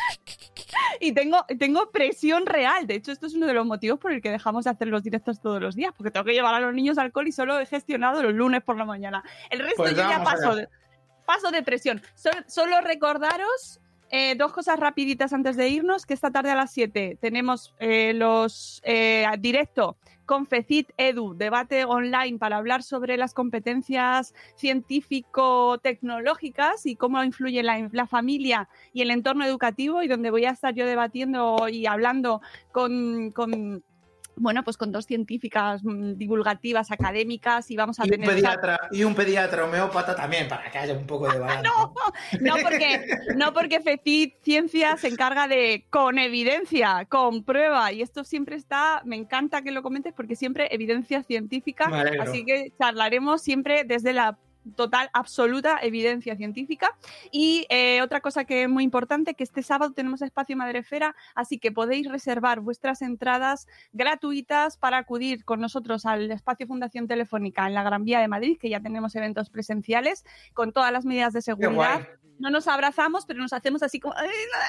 Y tengo, tengo presión real, de hecho esto es uno de los motivos por el que dejamos de hacer los directos todos los días, porque tengo que llevar a los niños al cole y solo he gestionado los lunes por la mañana. El resto pues yo ya paso de, paso de presión. Sol, solo recordaros... Eh, dos cosas rapiditas antes de irnos, que esta tarde a las siete tenemos eh, los eh, directo con FECIT Edu, debate online para hablar sobre las competencias científico-tecnológicas y cómo influye la, la familia y el entorno educativo, y donde voy a estar yo debatiendo y hablando con... con bueno, pues con dos científicas divulgativas, académicas, y vamos a y tener... Un pediatra, y un pediatra homeópata también, para que haya un poco de balance. no, no porque, no porque FECIT Ciencia se encarga de con evidencia, con prueba, y esto siempre está, me encanta que lo comentes, porque siempre evidencia científica, así que charlaremos siempre desde la total, absoluta evidencia científica. Y eh, otra cosa que es muy importante, que este sábado tenemos espacio Madrefera, así que podéis reservar vuestras entradas gratuitas para acudir con nosotros al espacio Fundación Telefónica en la Gran Vía de Madrid, que ya tenemos eventos presenciales con todas las medidas de seguridad. No nos abrazamos, pero nos hacemos así como...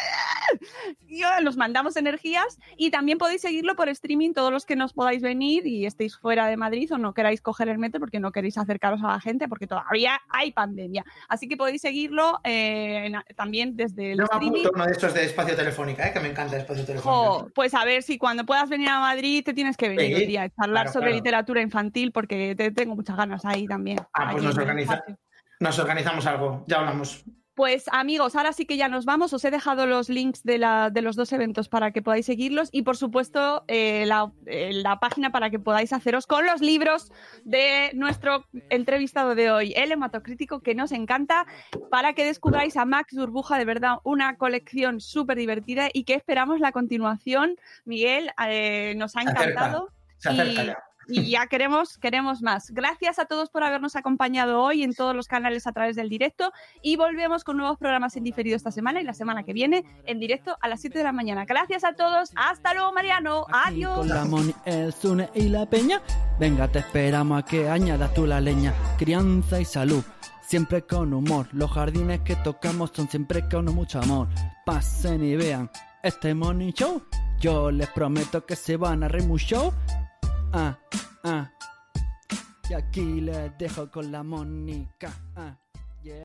Nos mandamos energías, y también podéis seguirlo por streaming todos los que nos podáis venir y estéis fuera de Madrid o no queráis coger el metro porque no queréis acercaros a la gente porque todavía hay pandemia. Así que podéis seguirlo eh, en, también desde el no streaming. No me uno de estos de Espacio Telefónica, eh, que me encanta el Espacio Telefónica. Oh, pues a ver si cuando puedas venir a Madrid te tienes que venir sí, un día a charlar claro, sobre claro. literatura infantil, porque te, tengo muchas ganas ahí también. Ah, pues nos, organiza, nos organizamos algo, ya hablamos. Pues amigos, ahora sí que ya nos vamos. Os he dejado los links de, la, de los dos eventos para que podáis seguirlos, y por supuesto eh, la, eh, la página para que podáis haceros con los libros de nuestro entrevistado de hoy, el hematocrítico, que nos encanta, para que descubráis a Max Burbuja. De verdad, una colección súper divertida y que esperamos la continuación. Miguel, eh, nos ha encantado. Se acerca, se acerca ya. Y ya queremos, queremos más. Gracias a todos por habernos acompañado hoy en todos los canales a través del directo, y volvemos con nuevos programas en diferido esta semana y la semana que viene en directo a las siete de la mañana. Gracias a todos. Hasta luego, Mariano. Adiós. Con la Moni, el Zune y la Peña. Venga, te esperamos a que añadas tú la leña. Crianza y salud, siempre con humor. Los jardines que tocamos son siempre con mucho amor. Pasen y vean este Morning Show. Yo les prometo que se van a reír mucho. Ah, ah. Y aquí les dejo con la Mónica. Ah.